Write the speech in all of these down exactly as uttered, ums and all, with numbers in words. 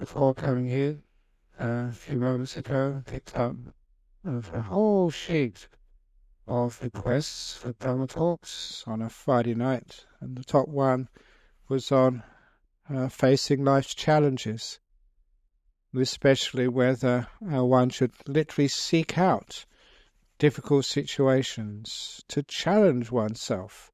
before coming here, uh, a few moments ago, picked up a whole sheet of requests for Dharma talks on a Friday night, and the top one was on uh, facing life's challenges, especially whether uh, one should literally seek out difficult situations to challenge oneself.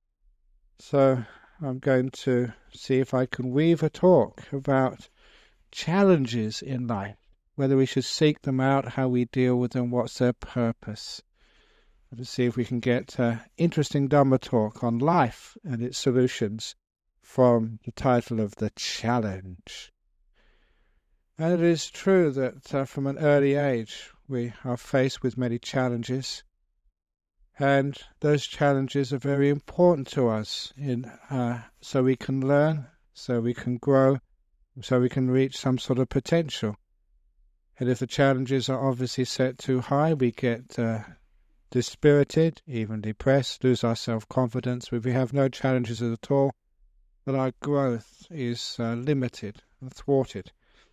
So I'm going to see if I can weave a talk about challenges in life, whether we should seek them out, how we deal with them, what's their purpose. And to see if we can get uh, interesting Dhamma talk on life and its solutions from the title of The Challenge. And it is true that uh, from an early age we are faced with many challenges, and those challenges are very important to us in uh, so we can learn, so we can grow, so we can reach some sort of potential. And if the challenges are obviously set too high, we get uh, dispirited, even depressed, lose our self-confidence. If we have no challenges at all, then our growth is uh, limited and thwarted.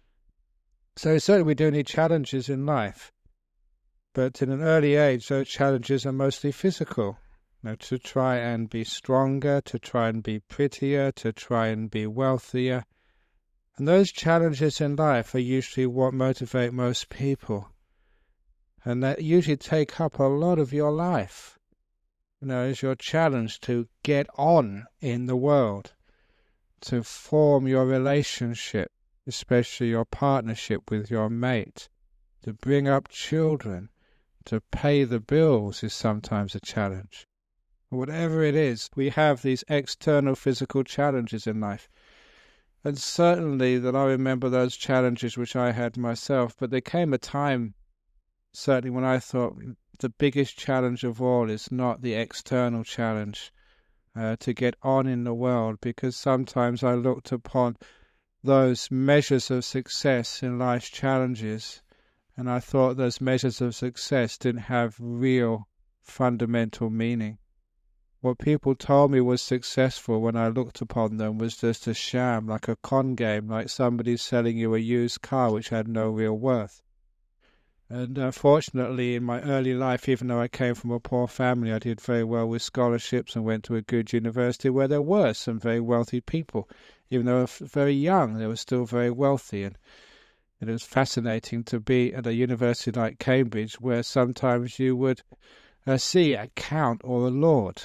So certainly we do need challenges in life, but in an early age those challenges are mostly physical. You know, to try and be stronger, to try and be prettier, to try and be wealthier. And those challenges in life are usually what motivate most people. And that usually take up a lot of your life. You know, as your challenge to get on in the world, to form your relationship, especially your partnership with your mate, to bring up children, to pay the bills is sometimes a challenge. Whatever it is, we have these external physical challenges in life. And certainly that I remember those challenges which I had myself, but there came a time, certainly when I thought the biggest challenge of all is not the external challenge uh, to get on in the world, because sometimes I looked upon those measures of success in life's challenges, and I thought those measures of success didn't have real fundamental meaning. What people told me was successful when I looked upon them was just a sham, like a con game, like somebody selling you a used car which had no real worth. And uh, fortunately in my early life, even though I came from a poor family, I did very well with scholarships and went to a good university where there were some very wealthy people. Even though I was very young, they were still very wealthy. And it was fascinating to be at a university like Cambridge, where sometimes you would uh, see a count or a lord.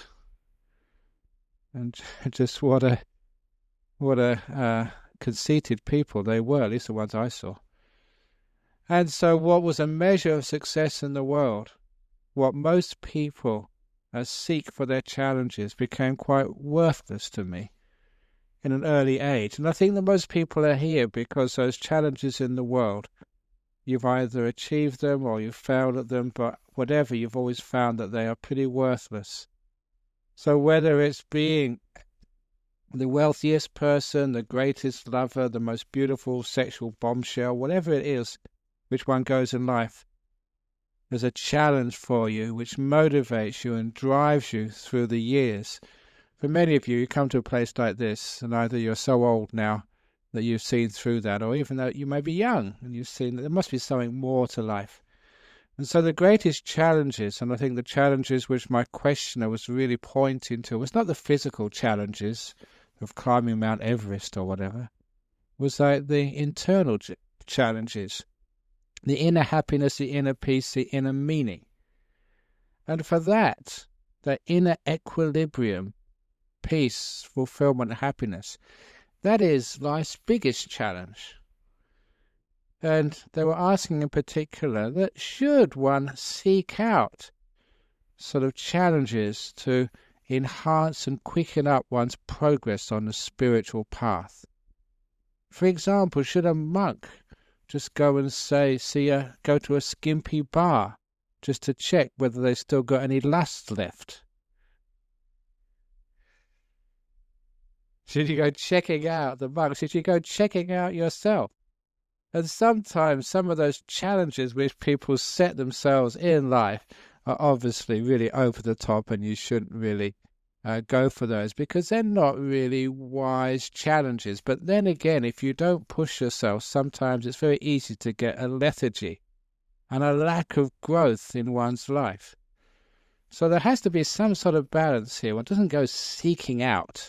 And just what a what a uh, conceited people they were, at least the ones I saw. And so what was a measure of success in the world, what most people uh, seek for their challenges, became quite worthless to me in an early age. And I think that most people are here because those challenges in the world, you've either achieved them or you've failed at them, but whatever, you've always found that they are pretty worthless. So whether it's being the wealthiest person, the greatest lover, the most beautiful sexual bombshell, whatever it is which one goes in life, there's a challenge for you which motivates you and drives you through the years. For many of you, you come to a place like this, and either you're so old now that you've seen through that, or even though you may be young and you've seen that there must be something more to life. And so the greatest challenges, and I think the challenges which my questioner was really pointing to, was not the physical challenges of climbing Mount Everest or whatever, was like the internal ch- challenges, the inner happiness, the inner peace, the inner meaning. And for that, the inner equilibrium, peace, fulfillment, happiness, that is life's biggest challenge. And they were asking in particular that should one seek out sort of challenges to enhance and quicken up one's progress on the spiritual path. For example, should a monk just go and say, see a, go to a skimpy bar just to check whether they've still got any lust left? Should you go checking out the monk? Should you go checking out yourself? And sometimes some of those challenges which people set themselves in life are obviously really over the top, and you shouldn't really uh, go for those, because they're not really wise challenges. But then again, if you don't push yourself, sometimes it's very easy to get a lethargy and a lack of growth in one's life. So there has to be some sort of balance here. One doesn't go seeking out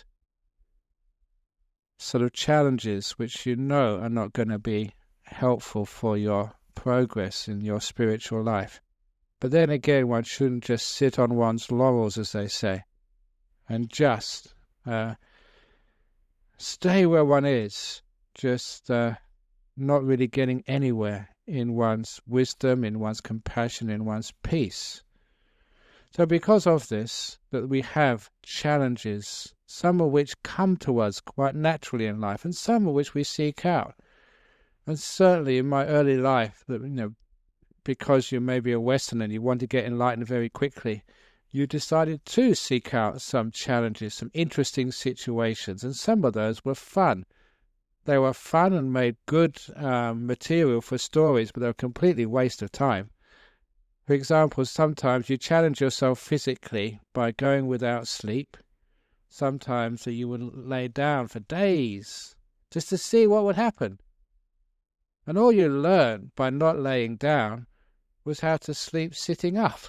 sort of challenges which you know are not going to be helpful for your progress in your spiritual life. But then again, one shouldn't just sit on one's laurels, as they say, and just uh, stay where one is, just uh, not really getting anywhere in one's wisdom, in one's compassion, in one's peace. So because of this, that we have challenges, some of which come to us quite naturally in life, and some of which we seek out. And certainly in my early life, that you know, because you may be a Westerner and you want to get enlightened very quickly, you decided to seek out some challenges, some interesting situations, and some of those were fun. They were fun and made good um, material for stories, but they were a completely waste of time. For example, sometimes you challenge yourself physically by going without sleep. Sometimes you would lay down for days just to see what would happen. And all you learned by not laying down was how to sleep sitting up.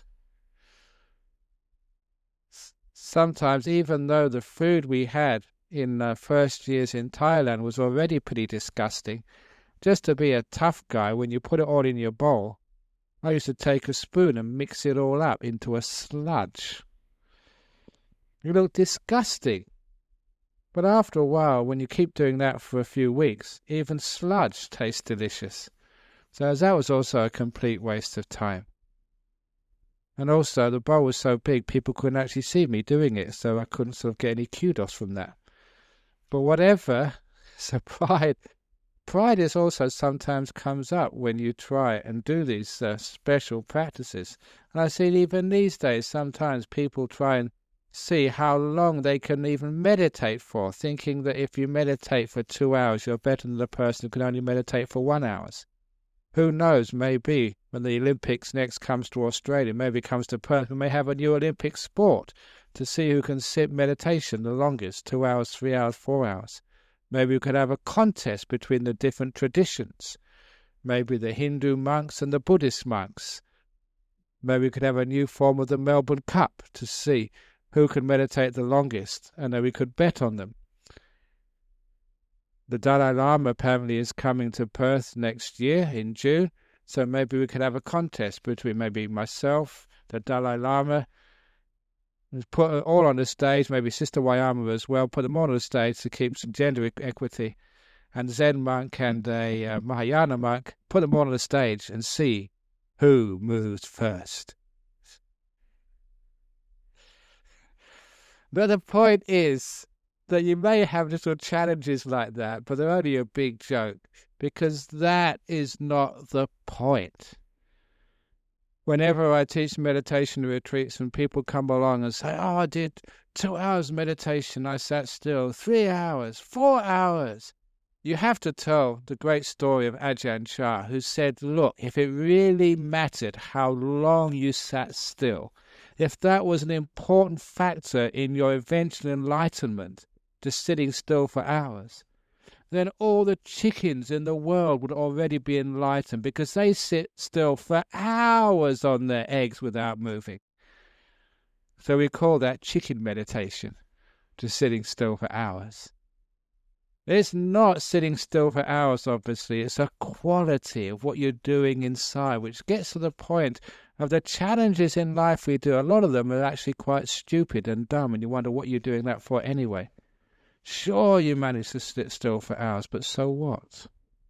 Sometimes, even though the food we had in uh, first years in Thailand was already pretty disgusting, just to be a tough guy, when you put it all in your bowl, I used to take a spoon and mix it all up into a sludge. It looked disgusting. But after a while, when you keep doing that for a few weeks, even sludge tastes delicious. So that was also a complete waste of time. And also, the bowl was so big, people couldn't actually see me doing it, so I couldn't sort of get any kudos from that. But whatever, so pride... Pride is also sometimes comes up when you try and do these uh, special practices. And I see even these days, sometimes people try and see how long they can even meditate for, thinking that if you meditate for two hours, you're better than the person who can only meditate for one hour. Who knows, maybe when the Olympics next comes to Australia, maybe it comes to Perth, we may have a new Olympic sport to see who can sit meditation the longest, two hours, three hours, four hours. Maybe we could have a contest between the different traditions. Maybe the Hindu monks and the Buddhist monks. Maybe we could have a new form of the Melbourne Cup to see who can meditate the longest, and then we could bet on them. The Dalai Lama apparently is coming to Perth next year in June, so maybe we could have a contest between maybe myself, the Dalai Lama, put it all on the stage, maybe Sister Wayama as well, put them all on the stage to keep some gender equity, and Zen monk and a uh, Mahayana monk, put them all on the stage and see who moves first. But the point is that you may have little challenges like that, but they're only a big joke, because that is not the point. Whenever I teach meditation retreats and people come along and say, oh, I did two hours meditation, I sat still, three hours, four hours. You have to tell the great story of Ajahn Chah, who said, look, if it really mattered how long you sat still, if that was an important factor in your eventual enlightenment, just sitting still for hours, then all the chickens in the world would already be enlightened, because they sit still for hours on their eggs without moving. So we call that chicken meditation, just sitting still for hours. It's not sitting still for hours, obviously. It's a quality of what you're doing inside, which gets to the point of the challenges in life we do. A lot of them are actually quite stupid and dumb, and you wonder what you're doing that for anyway. Sure, you manage to sit still for hours, but so what?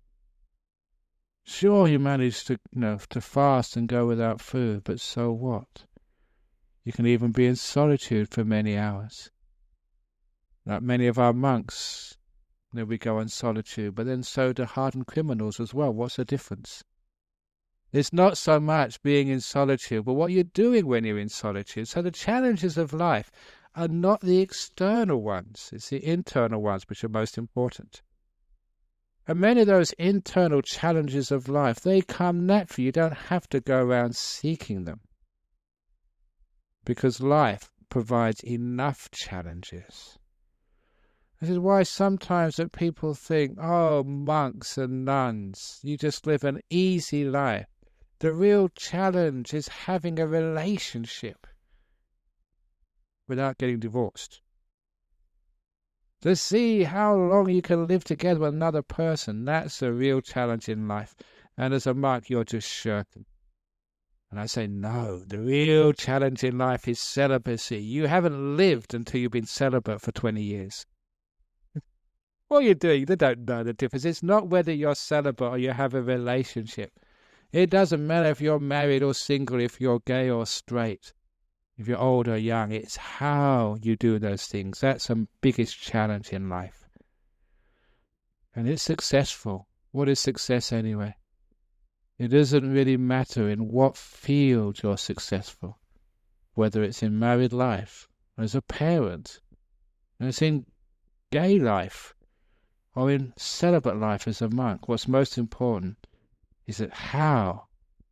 Sure, you manage to, you know, to fast and go without food, but so what? You can even be in solitude for many hours. Like many of our monks, you know, we go in solitude, but then so do hardened criminals as well. What's the difference? It's not so much being in solitude, but what you're doing when you're in solitude. So the challenges of life are not the external ones. It's the internal ones which are most important. And many of those internal challenges of life, they come naturally. You don't have to go around seeking them. Because life provides enough challenges. This is why sometimes that people think, oh, monks and nuns, you just live an easy life. The real challenge is having a relationship without getting divorced. To see how long you can live together with another person, that's a real challenge in life. And as a monk, you're just shirking. And I say, no, the real challenge in life is celibacy. You haven't lived until you've been celibate for twenty years. What you're doing, they don't know the difference. It's not whether you're celibate or you have a relationship. It doesn't matter if you're married or single, if you're gay or straight, if you're old or young. It's how you do those things. That's the biggest challenge in life. And it's successful. What is success anyway? It doesn't really matter in what field you're successful, whether it's in married life, as a parent, and it's in gay life, or in celibate life as a monk. What's most important is that how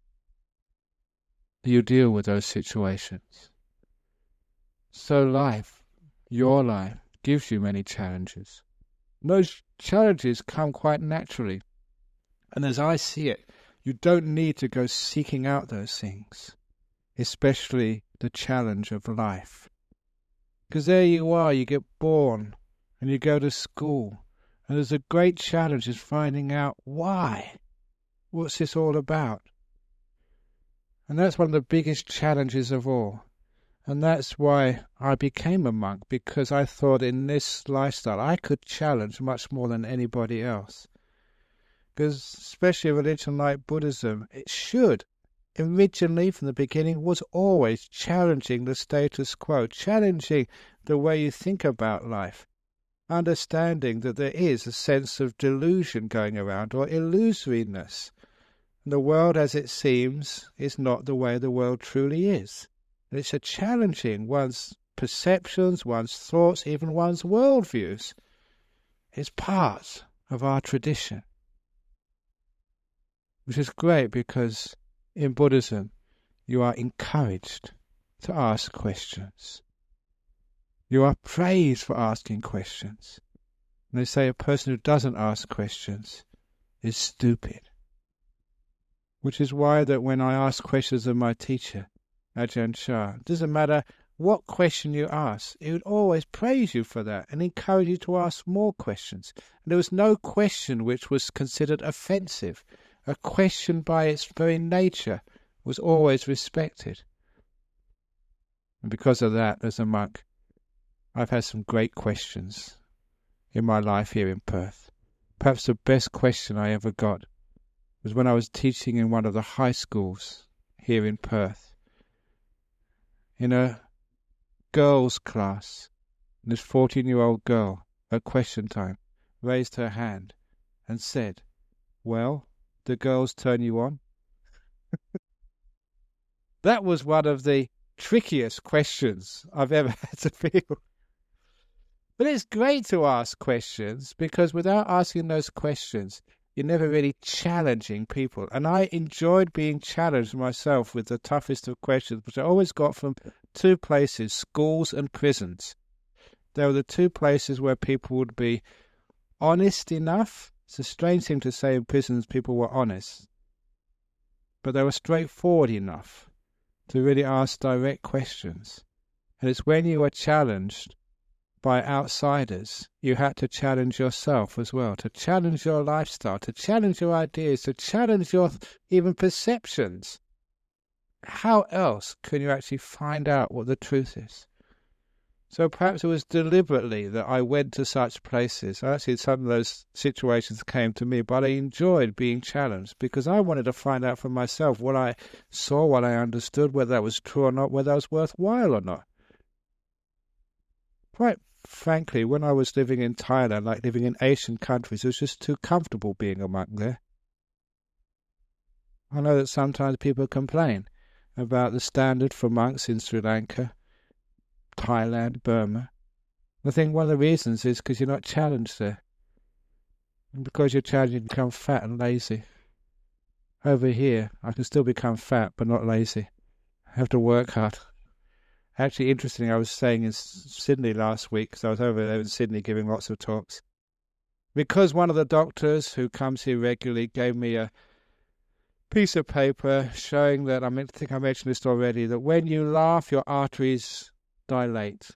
you deal with those situations. So life, your life, gives you many challenges. And those challenges come quite naturally. And as I see it, you don't need to go seeking out those things, especially the challenge of life. Because there you are, you get born, and you go to school, and there's a great challenge is finding out why. What's this all about? And that's one of the biggest challenges of all. And that's why I became a monk, because I thought in this lifestyle I could challenge much more than anybody else. Because especially a religion like Buddhism, it should, originally from the beginning, was always challenging the status quo, challenging the way you think about life, understanding that there is a sense of delusion going around, or illusoriness. The world as it seems is not the way the world truly is. And it's a challenging one's perceptions, one's thoughts, even one's worldviews. It's part of our tradition. Which is great because in Buddhism you are encouraged to ask questions. You are praised for asking questions. And they say a person who doesn't ask questions is stupid. Which is why that when I ask questions of my teacher, Ajahn Chah, it doesn't matter what question you ask, he would always praise you for that and encourage you to ask more questions. And there was no question which was considered offensive. A question by its very nature was always respected. And because of that, as a monk, I've had some great questions in my life here in Perth. Perhaps the best question I ever got was when I was teaching in one of the high schools here in Perth. In a girls' class, this fourteen-year-old girl, at question time, raised her hand and said, "Well, do girls turn you on?" That was one of the trickiest questions I've ever had to feel. But it's great to ask questions, because without asking those questions, you're never really challenging people. And I enjoyed being challenged myself with the toughest of questions, which I always got from two places, schools and prisons. They were the two places where people would be honest enough. It's a strange thing to say in prisons people were honest. But they were straightforward enough to really ask direct questions. And it's when you were challenged by outsiders, you had to challenge yourself as well, to challenge your lifestyle, to challenge your ideas, to challenge your even perceptions. How else can you actually find out what the truth is? So perhaps it was deliberately that I went to such places. Actually, some of those situations came to me, but I enjoyed being challenged because I wanted to find out for myself what I saw, what I understood, whether that was true or not, whether that was worthwhile or not. Quite frankly, when I was living in Thailand, like living in Asian countries, it was just too comfortable being a monk there. I know that sometimes people complain about the standard for monks in Sri Lanka, Thailand, Burma. I think one of the reasons is because you're not challenged there. And because you're challenged, you become fat and lazy. Over here, I can still become fat, but not lazy. I have to work hard. Actually, interesting, I was staying in Sydney last week, because I was over there in Sydney giving lots of talks. Because one of the doctors who comes here regularly gave me a piece of paper showing that, I mean, I think I mentioned this already, that when you laugh, your arteries dilate.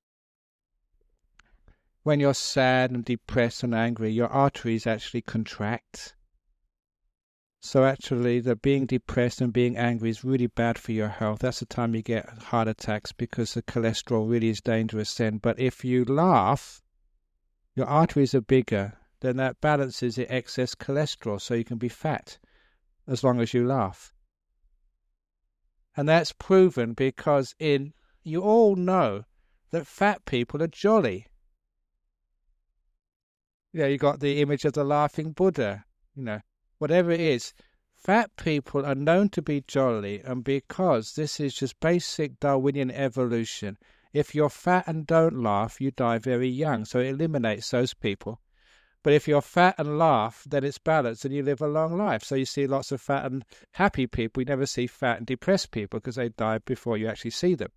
When you're sad and depressed and angry, your arteries actually contract. So actually, the being depressed and being angry is really bad for your health. That's the time you get heart attacks, because the cholesterol really is dangerous then. But if you laugh, your arteries are bigger, then that balances the excess cholesterol, so you can be fat as long as you laugh. And that's proven because in you all know that fat people are jolly. You know, you got the image of the laughing Buddha, you know. Whatever it is, fat people are known to be jolly, and because this is just basic Darwinian evolution, if you're fat and don't laugh, you die very young, so it eliminates those people. But if you're fat and laugh, then it's balanced and you live a long life. So you see lots of fat and happy people. You never see fat and depressed people because they die before you actually see them.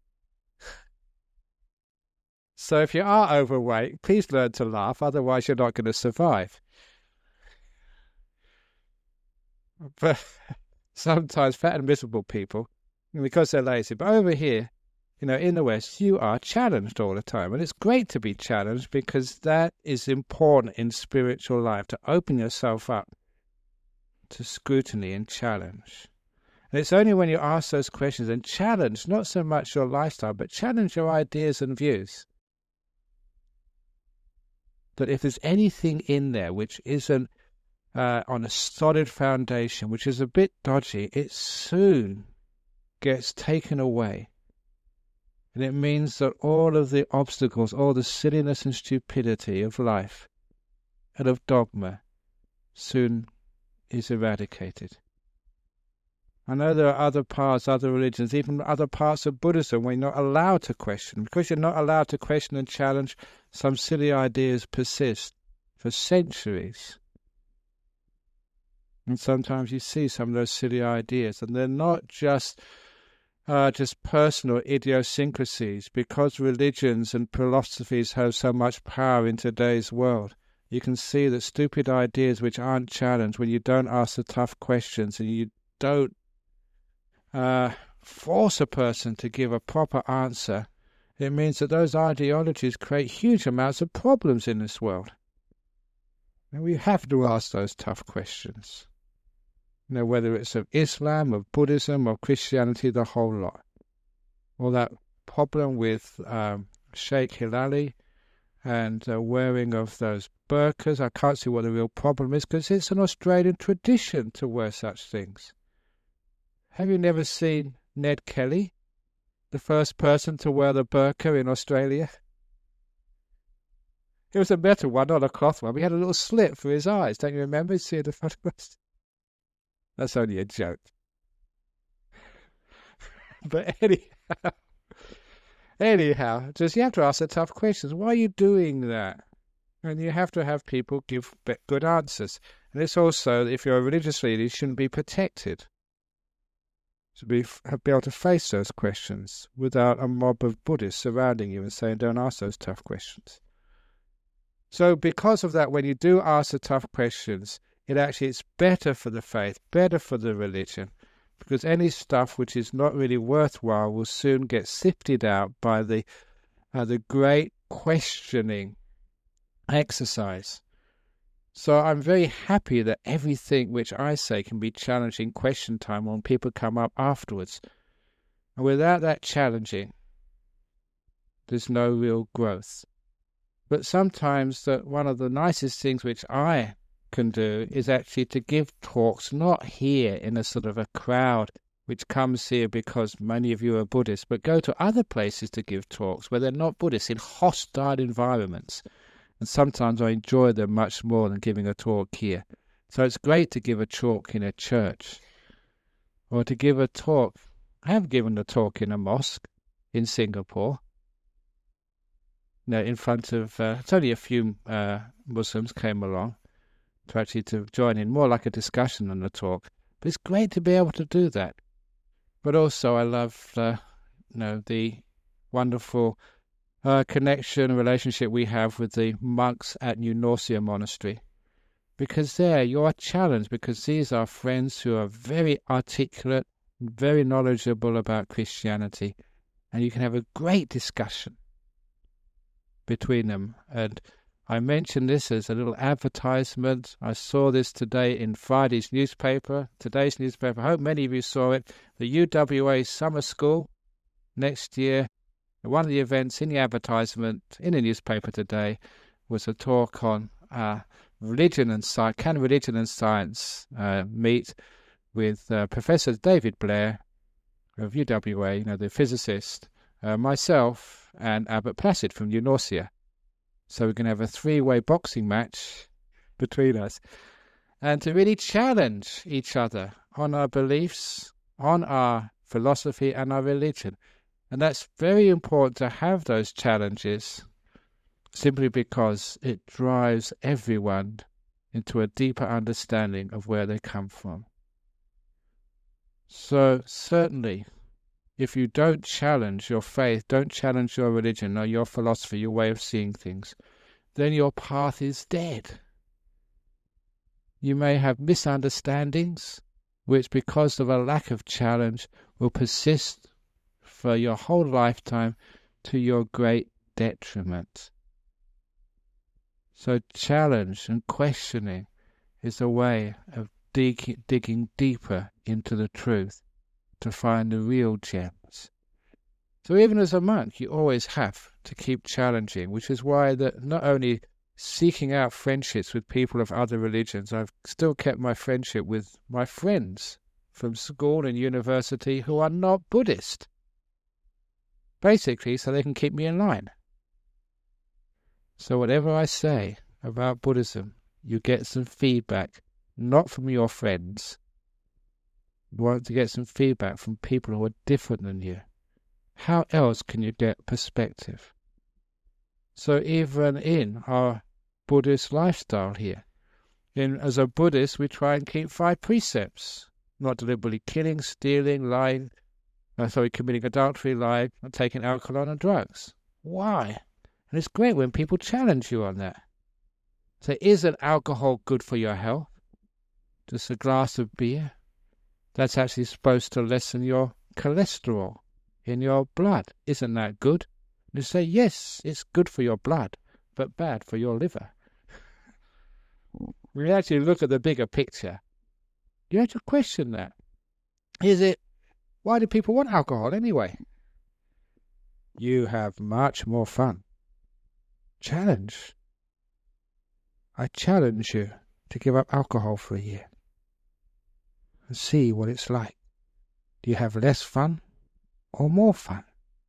So if you are overweight, please learn to laugh, otherwise you're not going to survive. But sometimes fat and miserable people, because they're lazy. But over here, you know, in the West, you are challenged all the time. And it's great to be challenged, because that is important in spiritual life, to open yourself up to scrutiny and challenge. And it's only when you ask those questions and challenge, not so much your lifestyle, but challenge your ideas and views, that if there's anything in there which isn't Uh, on a solid foundation, which is a bit dodgy, it soon gets taken away. And it means that all of the obstacles, all the silliness and stupidity of life and of dogma soon is eradicated. I know there are other parts, other religions, even other parts of Buddhism where you're not allowed to question. Because you're not allowed to question and challenge, some silly ideas persist for centuries. And sometimes you see some of those silly ideas, and they're not just uh, just personal idiosyncrasies. Because religions and philosophies have so much power in today's world, you can see that stupid ideas which aren't challenged, when you don't ask the tough questions and you don't uh, force a person to give a proper answer, it means that those ideologies create huge amounts of problems in this world. And we have to ask those tough questions. You know, whether it's of Islam, of Buddhism, of Christianity, the whole lot. Or that problem with um, Sheikh Hilali and uh, wearing of those burqas. I can't see what the real problem is, because it's an Australian tradition to wear such things. Have you never seen Ned Kelly, the first person to wear the burqa in Australia? It was a metal one, not a cloth one. We had a little slit for his eyes. Don't you remember seeing the photographs? That's only a joke. But anyhow, anyhow, just you have to ask the tough questions. Why are you doing that? And you have to have people give good answers. And it's also, if you're a religious leader, you shouldn't be protected. To be, be able to face those questions without a mob of Buddhists surrounding you and saying, don't ask those tough questions. So because of that, when you do ask the tough questions, it actually it's better for the faith, better for the religion, because any stuff which is not really worthwhile will soon get sifted out by the uh, the great questioning exercise. So I'm very happy that everything which I say can be challenged in question time when people come up afterwards. And without that challenging, there's no real growth. But sometimes that one of the nicest things which I can do is actually to give talks, not here in a sort of a crowd which comes here because many of you are Buddhists, but go to other places to give talks where they're not Buddhists, in hostile environments. And sometimes I enjoy them much more than giving a talk here. So it's great to give a talk in a church, or to give a talk. I have given a talk in a mosque in Singapore. No, in front of, uh, it's only a few uh, Muslims came along to actually to join in, more like a discussion than a talk. But it's great to be able to do that. But also I love, uh, you know, the wonderful uh, connection, relationship we have with the monks at New Norcia Monastery. Because there you are challenged, because these are friends who are very articulate, very knowledgeable about Christianity, and you can have a great discussion between them. And I mention this as a little advertisement. I saw this today in Friday's newspaper, today's newspaper. I hope many of you saw it. The U W A Summer School next year, one of the events in the advertisement in the newspaper today was a talk on uh, religion and science. Can religion and science uh, meet, with uh, Professor David Blair of U W A, you know, the physicist, uh, myself, and Albert Placid from New Norcia. So we're going to have a three-way boxing match between us, and to really challenge each other on our beliefs, on our philosophy and our religion. And that's very important to have those challenges, simply because it drives everyone into a deeper understanding of where they come from. So certainly, if you don't challenge your faith, don't challenge your religion or your philosophy, your way of seeing things, then your path is dead. You may have misunderstandings, which because of a lack of challenge will persist for your whole lifetime to your great detriment. So challenge and questioning is a way of dig- digging deeper into the truth to find the real gems. So even as a monk, you always have to keep challenging, which is why that not only seeking out friendships with people of other religions, I've still kept my friendship with my friends from school and university who are not Buddhist. Basically, so they can keep me in line. So whatever I say about Buddhism, you get some feedback, not from your friends. You want to get some feedback from people who are different than you. How else can you get perspective? So even in our Buddhist lifestyle here, in as a Buddhist, we try and keep five precepts: not deliberately killing, stealing, lying, uh, sorry, committing adultery, lying, not taking alcohol and drugs. Why? And it's great when people challenge you on that. So isn't alcohol good for your health? Just a glass of beer? That's actually supposed to lessen your cholesterol in your blood. Isn't that good? And you say, yes, it's good for your blood, but bad for your liver. We actually look at the bigger picture. You have to question that. Is it, why do people want alcohol anyway? You have much more fun. Challenge. I challenge you to give up alcohol for a year and see what it's like. Do you have less fun or more fun?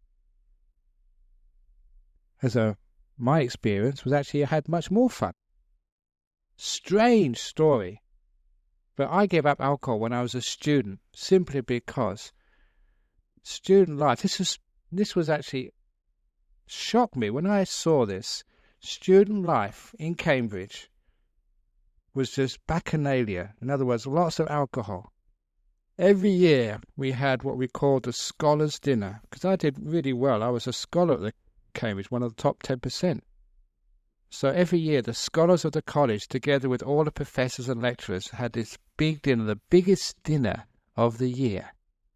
As a, my experience was actually I had much more fun. Strange story. But I gave up alcohol when I was a student simply because student life, this was, this was actually shocked me when I saw this. Student life in Cambridge was just bacchanalia. In other words, lots of alcohol. Every year we had what we called the Scholars' Dinner, because I did really well. I was a scholar at the Cambridge, one of the top ten percent. So every year the scholars of the college, together with all the professors and lecturers, had this big dinner, the biggest dinner of the year.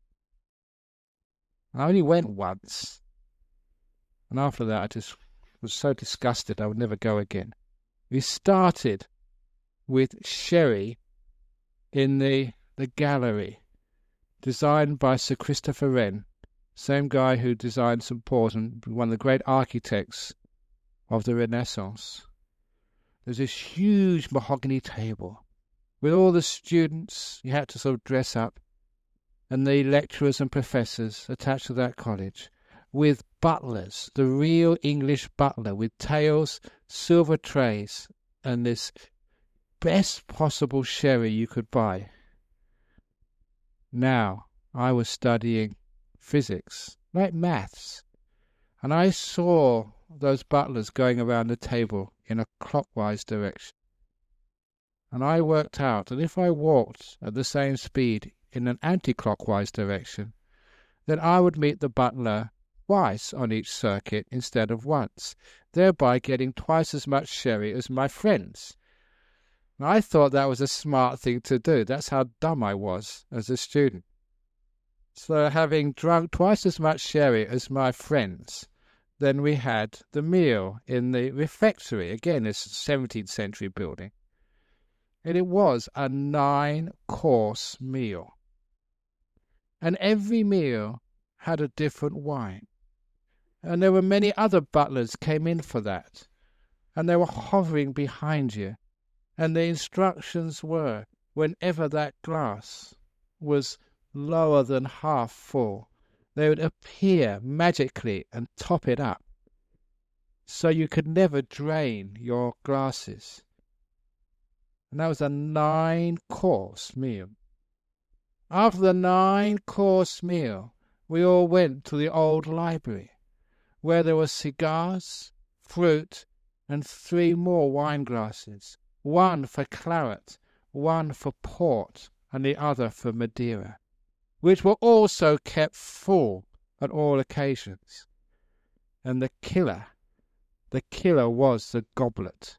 I only went once. And after that I just was so disgusted I would never go again. We started with sherry in the, the gallery, designed by Sir Christopher Wren, same guy who designed Saint Paul's and one of the great architects of the Renaissance. There's this huge mahogany table with all the students. You had to sort of dress up, and the lecturers and professors attached to that college, with butlers, the real English butler, with tails, silver trays, and this best possible sherry you could buy. Now, I was studying physics, like maths, and I saw those butlers going around the table in a clockwise direction. And I worked out that if I walked at the same speed in an anti-clockwise direction, then I would meet the butler twice on each circuit instead of once, thereby getting twice as much sherry as my friends. And I thought that was a smart thing to do. That's how dumb I was as a student. So having drunk twice as much sherry as my friends, then we had the meal in the refectory. Again, this seventeenth century building. And it was a nine-course meal. And every meal had a different wine. And there were many other butlers came in for that. And they were hovering behind you. And the instructions were, whenever that glass was lower than half full, they would appear magically and top it up. So you could never drain your glasses. And that was a nine-course meal. After the nine-course meal, we all went to the old library, where there were cigars, fruit, and three more wine glasses, one for claret, one for port, and the other for Madeira, which were also kept full at all occasions. And the killer, the killer was the goblet.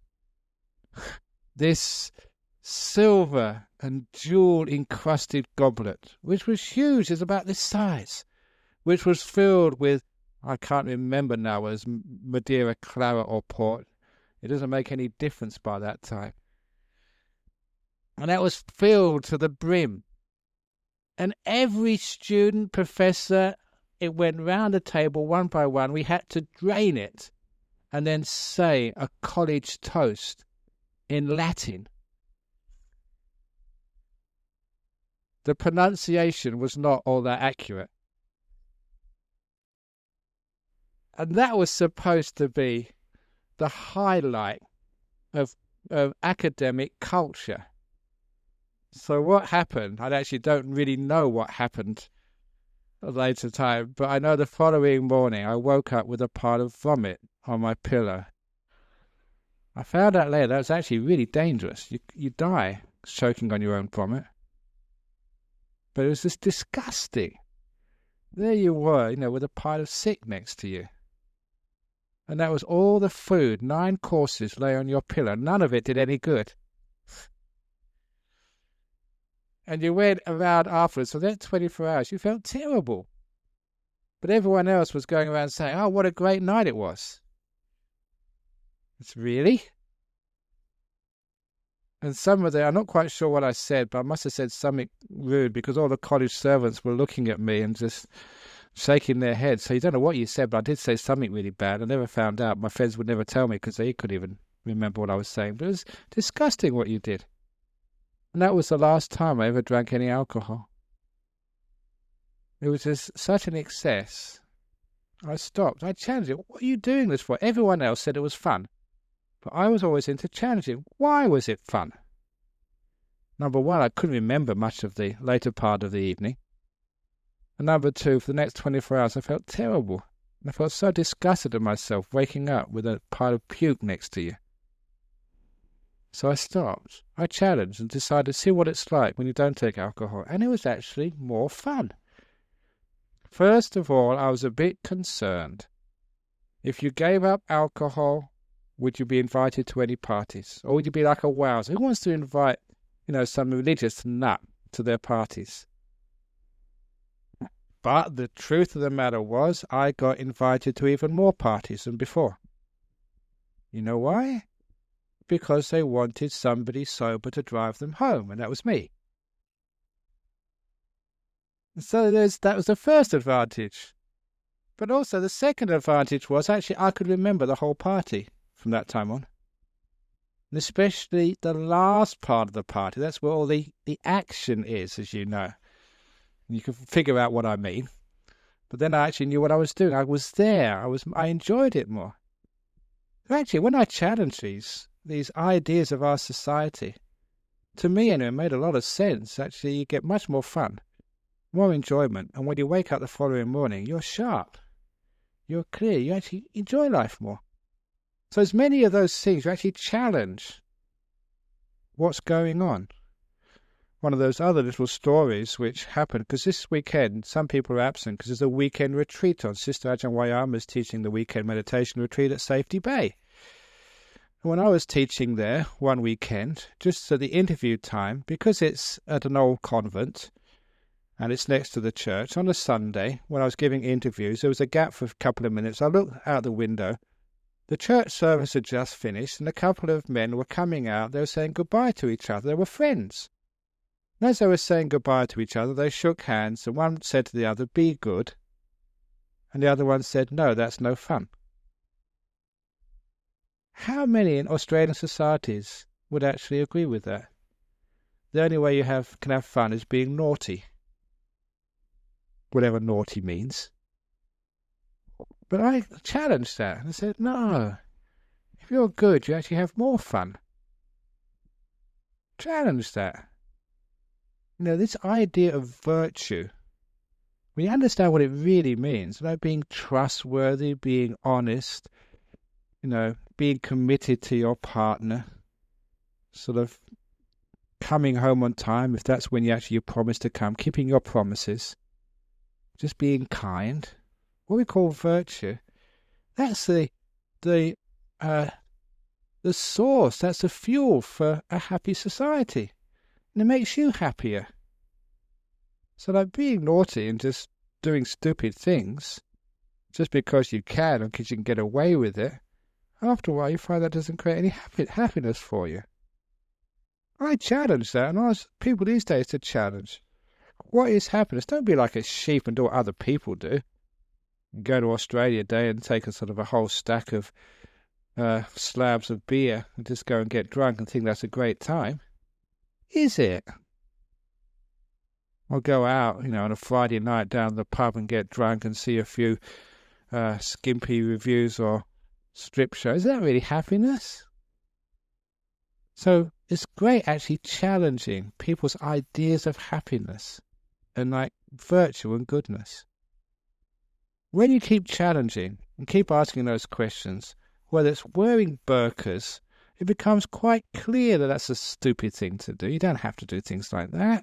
This silver and jewel-encrusted goblet, which was huge, is about this size, which was filled with, I can't remember now, as Madeira, claret, or port. It doesn't make any difference by that time. And that was filled to the brim. And every student, professor, it went round the table one by one. We had to drain it and then say a college toast in Latin. The pronunciation was not all that accurate. And that was supposed to be the highlight of, of academic culture. So what happened? I actually don't really know what happened at a later time, but I know the following morning I woke up with a pile of vomit on my pillow. I found out later that was actually really dangerous. You you die choking on your own vomit. But it was just disgusting. There you were, you know, with a pile of sick next to you. And that was all the food, nine courses lay on your pillow. None of it did any good. And you went around afterwards, for that twenty-four hours, you felt terrible. But everyone else was going around saying, oh, what a great night it was. It's really? And some of the, I'm not quite sure what I said, but I must have said something rude because all the college servants were looking at me and just shaking their heads. So you don't know what you said, but I did say something really bad. I never found out. My friends would never tell me because they couldn't even remember what I was saying. But it was disgusting what you did. And that was the last time I ever drank any alcohol. It was just such an excess. I stopped. I challenged it. What are you doing this for? Everyone else said it was fun. But I was always into challenging. Why was it fun? Number one, I couldn't remember much of the later part of the evening. And number two, for the next twenty-four hours, I felt terrible. I felt so disgusted at myself waking up with a pile of puke next to you. So I stopped. I challenged and decided to see what it's like when you don't take alcohol. And it was actually more fun. First of all, I was a bit concerned. If you gave up alcohol, would you be invited to any parties? Or would you be like a wowser? Who wants to invite, you know, some religious nut to their parties? But the truth of the matter was, I got invited to even more parties than before. You know why? Because they wanted somebody sober to drive them home, and that was me. So there's, that was the first advantage. But also the second advantage was actually I could remember the whole party from that time on. And especially the last part of the party. That's where all the, the action is, as you know. And you can figure out what I mean. But then I actually knew what I was doing. I was there. I was. I enjoyed it more. Actually, when I challenged these, these ideas of our society, to me, anyway, it made a lot of sense. Actually, you get much more fun, more enjoyment. And when you wake up the following morning, you're sharp. You're clear. You actually enjoy life more. So as many of those things, you actually challenge what's going on. one of those other little stories which happened, because this weekend some people are absent because there's a weekend retreat on. Sister Ajahn Wayama is teaching the weekend meditation retreat at Safety Bay. And when I was teaching there one weekend, just at the interview time, because it's at an old convent and it's next to the church, on a Sunday, when I was giving interviews, there was a gap for a couple of minutes. I looked out the window. The church service had just finished, and a couple of men were coming out. They were saying goodbye to each other. They were friends. And as they were saying goodbye to each other, they shook hands, and one said to the other, "Be good." And the other one said, "No, that's no fun." How many in Australian societies would actually agree with that? The only way you have can have fun is being naughty. Whatever naughty means. But I challenged that and I said, no, if you're good, you actually have more fun. Challenge that. You know, this idea of virtue, when you understand what it really means, like being trustworthy, being honest, you know, being committed to your partner, sort of coming home on time, if that's when you actually you promise to come, keeping your promises, just being kind, what we call virtue, that's the the uh, the source, that's the fuel for a happy society. And it makes you happier. So like being naughty and just doing stupid things, just because you can or because you can get away with it, after a while you find that doesn't create any happy, happiness for you. I challenge that and ask people these days to challenge. What is happiness? Don't be like a sheep and do what other people do. Go to Australia Day and take a sort of a whole stack of uh, slabs of beer and just go and get drunk and think that's a great time. Is it? Or go out, you know, on a Friday night down the pub and get drunk and see a few uh, skimpy reviews or strip shows. Is that really happiness? So it's great actually challenging people's ideas of happiness and like virtue and goodness. When you keep challenging and keep asking those questions, whether it's wearing burqas, it becomes quite clear that that's a stupid thing to do. You don't have to do things like that.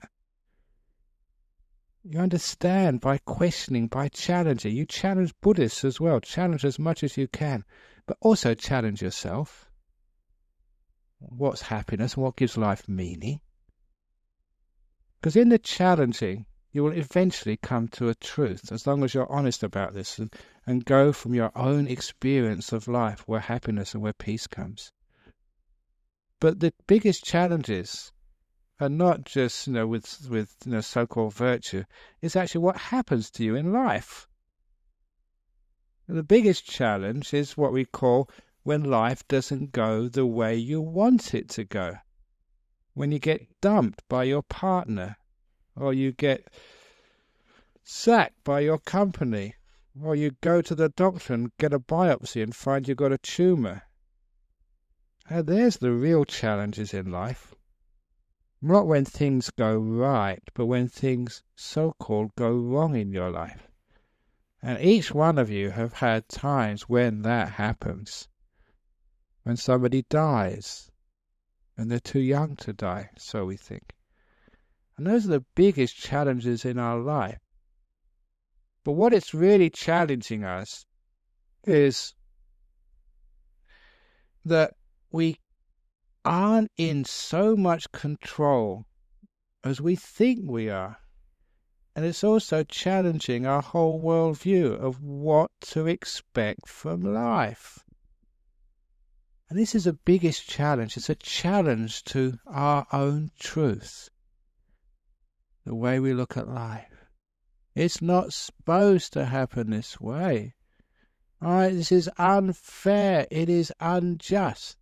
You understand by questioning, by challenging. You challenge Buddhists as well. Challenge as much as you can, but also challenge yourself. What's happiness and what gives life meaning? Because in the challenging, you will eventually come to a truth, as long as you're honest about this and, and go from your own experience of life where happiness and where peace comes. But the biggest challenges are not just, you know, with, with you know, so-called virtue. It's actually what happens to you in life. And the biggest challenge is what we call when life doesn't go the way you want it to go. When you get dumped by your partner, or you get sacked by your company, or you go to the doctor and get a biopsy and find you've got a tumour. And there's the real challenges in life. Not when things go right, but when things so-called go wrong in your life. And each one of you have had times when that happens. When somebody dies, and they're too young to die, so we think. And those are the biggest challenges in our life. But what it's really challenging us is that we aren't in so much control as we think we are. And it's also challenging our whole worldview of what to expect from life. And this is the biggest challenge. It's a challenge to our own truth. The way we look at life. It's not supposed to happen this way. All right, this is unfair. It is unjust.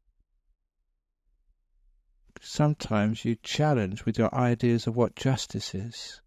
Sometimes you challenge with your ideas of what justice is.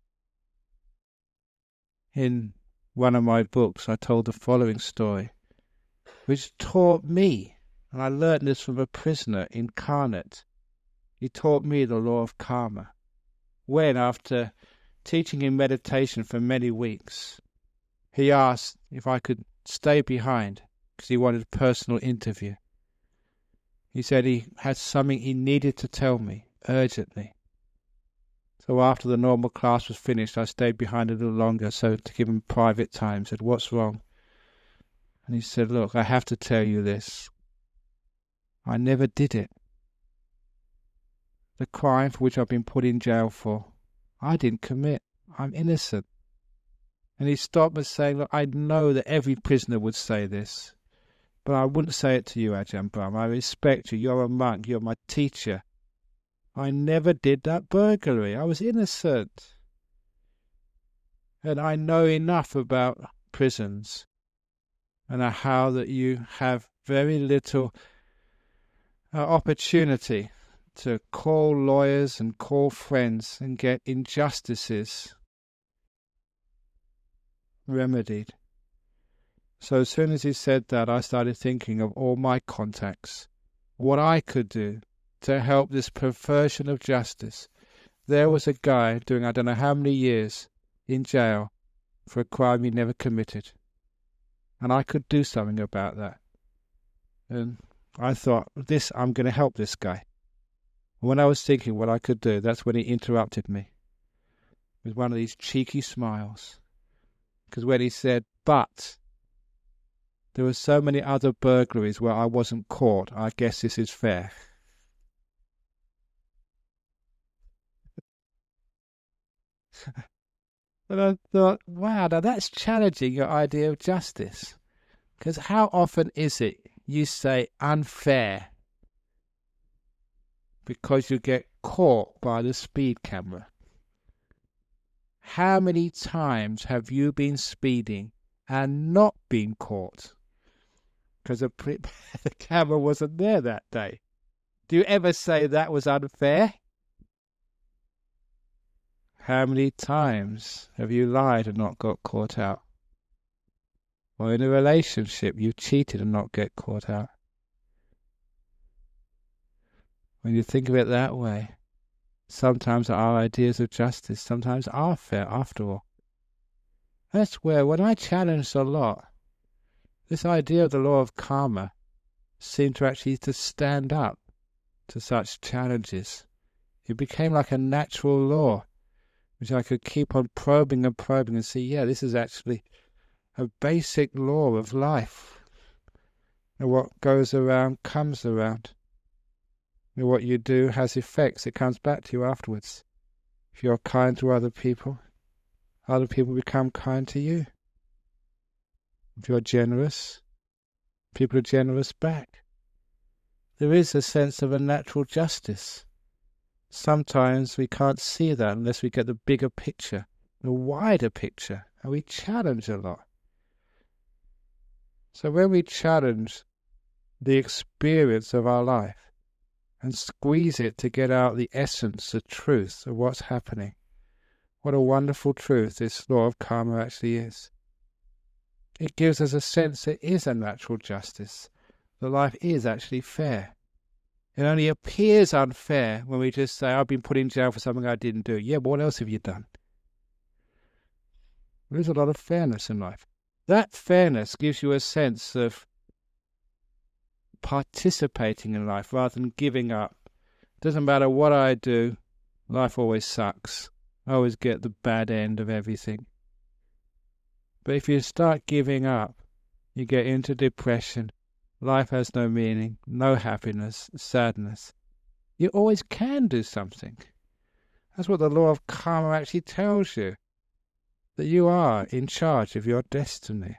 In one of my books, I told the following story, which taught me, and I learned this from a prisoner incarnate. He taught me the law of karma. When, after teaching him meditation for many weeks, he asked if I could stay behind because he wanted a personal interview. He said he had something he needed to tell me urgently. So after the normal class was finished, I stayed behind a little longer, so to give him private time. Said, "What's wrong?" And he said, "Look, I have to tell you this. I never did it. The crime for which I've been put in jail for, I didn't commit. I'm innocent." And he stopped me saying, "Look, I know that every prisoner would say this, but I wouldn't say it to you, Ajahn Brahm. I respect you. You're a monk. You're my teacher. I never did that burglary. I was innocent. And I know enough about prisons and how that you have very little uh, opportunity to call lawyers and call friends and get injustices remedied." So as soon as he said that, I started thinking of all my contacts, what I could do to help this perversion of justice. There was a guy doing I don't know how many years in jail for a crime he never committed. And I could do something about that. And I thought, this, I'm going to help this guy. When I was thinking what I could do, that's when he interrupted me with one of these cheeky smiles. Because when he said, "But there were so many other burglaries where I wasn't caught, I guess this is fair." And I thought, wow, now that's challenging your idea of justice. Because how often is it you say unfair because you get caught by the speed camera? How many times have you been speeding and not been caught because the, pre- the camera wasn't there that day? Do you ever say that was unfair? How many times have you lied and not got caught out? Or in a relationship, you cheated and not get caught out? When you think of it that way, sometimes our ideas of justice sometimes are fair after all. That's where, when I challenged a lot, this idea of the law of karma seemed to actually to stand up to such challenges. It became like a natural law, which I could keep on probing and probing and see, yeah, this is actually a basic law of life. And what goes around comes around. And what you do has effects. It comes back to you afterwards. If you're kind to other people, other people become kind to you. If you're generous, people are generous back. There is a sense of a natural justice. Sometimes we can't see that unless we get the bigger picture, the wider picture, and we challenge a lot. So when we challenge the experience of our life and squeeze it to get out the essence, the truth of what's happening, what a wonderful truth this law of karma actually is. It gives us a sense it is a natural justice. The life is actually fair. It only appears unfair when we just say, "I've been put in jail for something I didn't do." Yeah, but what else have you done? There's a lot of fairness in life. That fairness gives you a sense of participating in life rather than giving up. It doesn't matter what I do, life always sucks. I always get the bad end of everything. But if you start giving up, you get into depression. Life has no meaning, no happiness, sadness. You always can do something. That's what the law of karma actually tells you. That you are in charge of your destiny.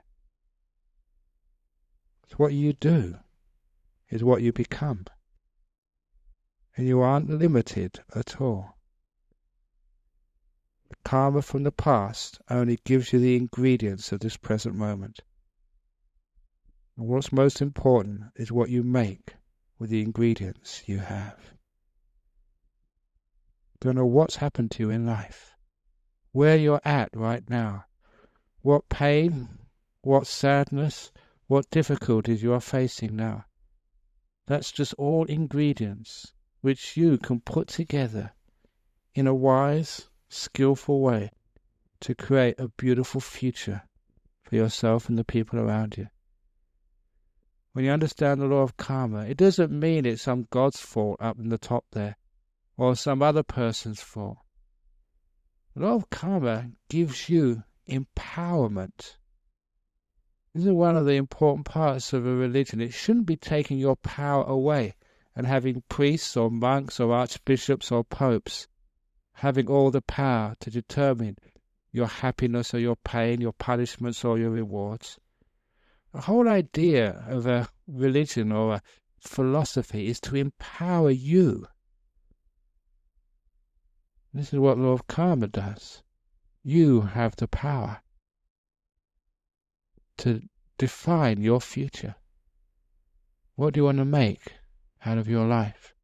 It's what you do is what you become. And you aren't limited at all. The karma from the past only gives you the ingredients of this present moment. And what's most important is what you make with the ingredients you have. Don't know what's happened to you in life, where you're at right now, what pain, what sadness, what difficulties you are facing now. That's just all ingredients which you can put together in a wise, skillful way to create a beautiful future for yourself and the people around you. When you understand the law of karma, it doesn't mean it's some God's fault up in the top there, or some other person's fault. The law of karma gives you empowerment. This is one of the important parts of a religion. It shouldn't be taking your power away and having priests or monks or archbishops or popes having all the power to determine your happiness or your pain, your punishments or your rewards. The whole idea of a religion or a philosophy is to empower you. This is what the law of karma does. You have the power to define your future. What do you want to make out of your life?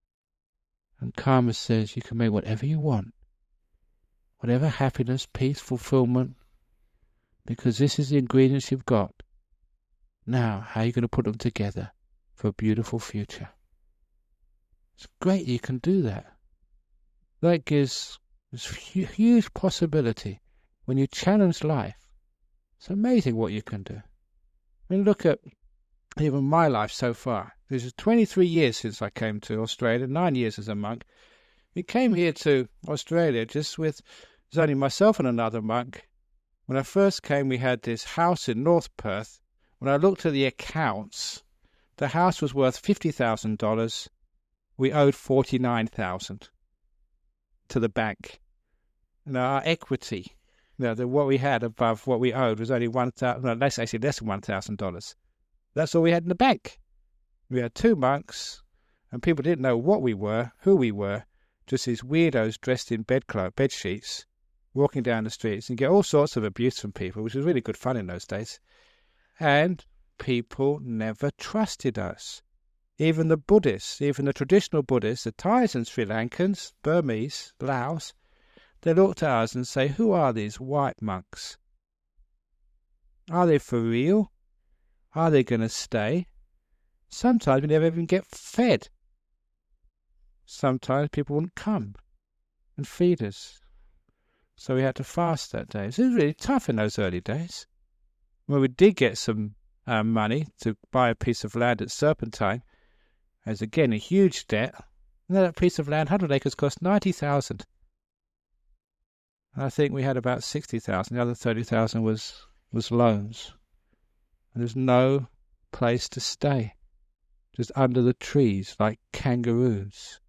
And karma says you can make whatever you want. Whatever happiness, peace, fulfillment, because this is the ingredients you've got. Now, how are you going to put them together for a beautiful future? It's great you can do that. That gives this huge possibility when you challenge life. It's amazing what you can do. I mean, look at even my life so far. This is twenty-three years since I came to Australia, nine years as a monk. We came here to Australia just with, it was only myself and another monk. When I first came, we had this house in North Perth. When I looked at the accounts, the house was worth fifty thousand dollars. We owed forty-nine thousand dollars to the bank. Now, our equity, you know, the, what we had above what we owed was only one thousand dollars, no, less, actually less than one thousand dollars. That's all we had in the bank. We had two monks, and people didn't know what we were, who we were, just these weirdos dressed in bed, clo- bed sheets, walking down the streets, and get all sorts of abuse from people, which was really good fun in those days. And people never trusted us. Even the Buddhists, even the traditional Buddhists, the Thais and Sri Lankans, Burmese, Laos, they looked at us and say, who are these white monks? Are they for real? Are they going to stay? Sometimes we never even get fed. Sometimes people wouldn't come and feed us. So we had to fast that day. So it was really tough in those early days. When we did get some uh, money to buy a piece of land at Serpentine, it was again a huge debt. And that piece of land, one hundred acres, cost ninety thousand dollars. I think we had about sixty thousand dollars. The other thirty thousand dollars was, was loans. And there's no place to stay. Just under the trees like kangaroos.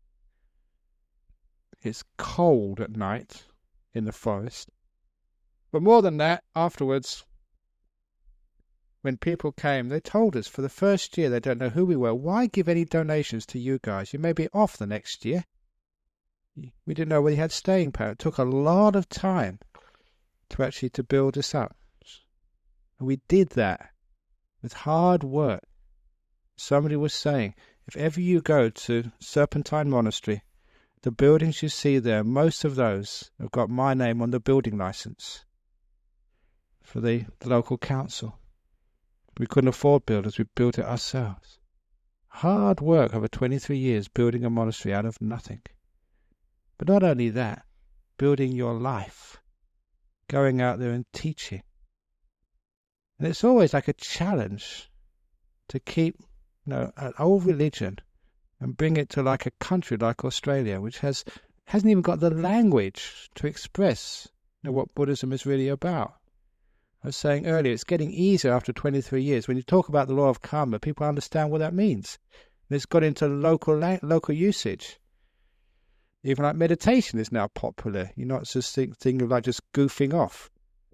It's cold at night in the forest. But more than that, afterwards, when people came, they told us for the first year they don't know who we were. Why give any donations to you guys? You may be off the next year. We didn't know whether you had staying power. It took a lot of time to actually to build us up. And we did that with hard work. Somebody was saying, if ever you go to Serpentine Monastery, the buildings you see there, most of those have got my name on the building license for the, the local council. We couldn't afford builders, we built it ourselves. Hard work over twenty-three years building a monastery out of nothing. But not only that, building your life, going out there and teaching. And it's always like a challenge to keep, you know, an old religion and bring it to like a country like Australia, which has, hasn't even got the language to express, you know, what Buddhism is really about. I was saying earlier, it's getting easier after twenty-three years. When you talk about the law of karma, people understand what that means. And it's got into local la- local usage. Even like meditation is now popular. You're not just think, thinking of like just goofing off.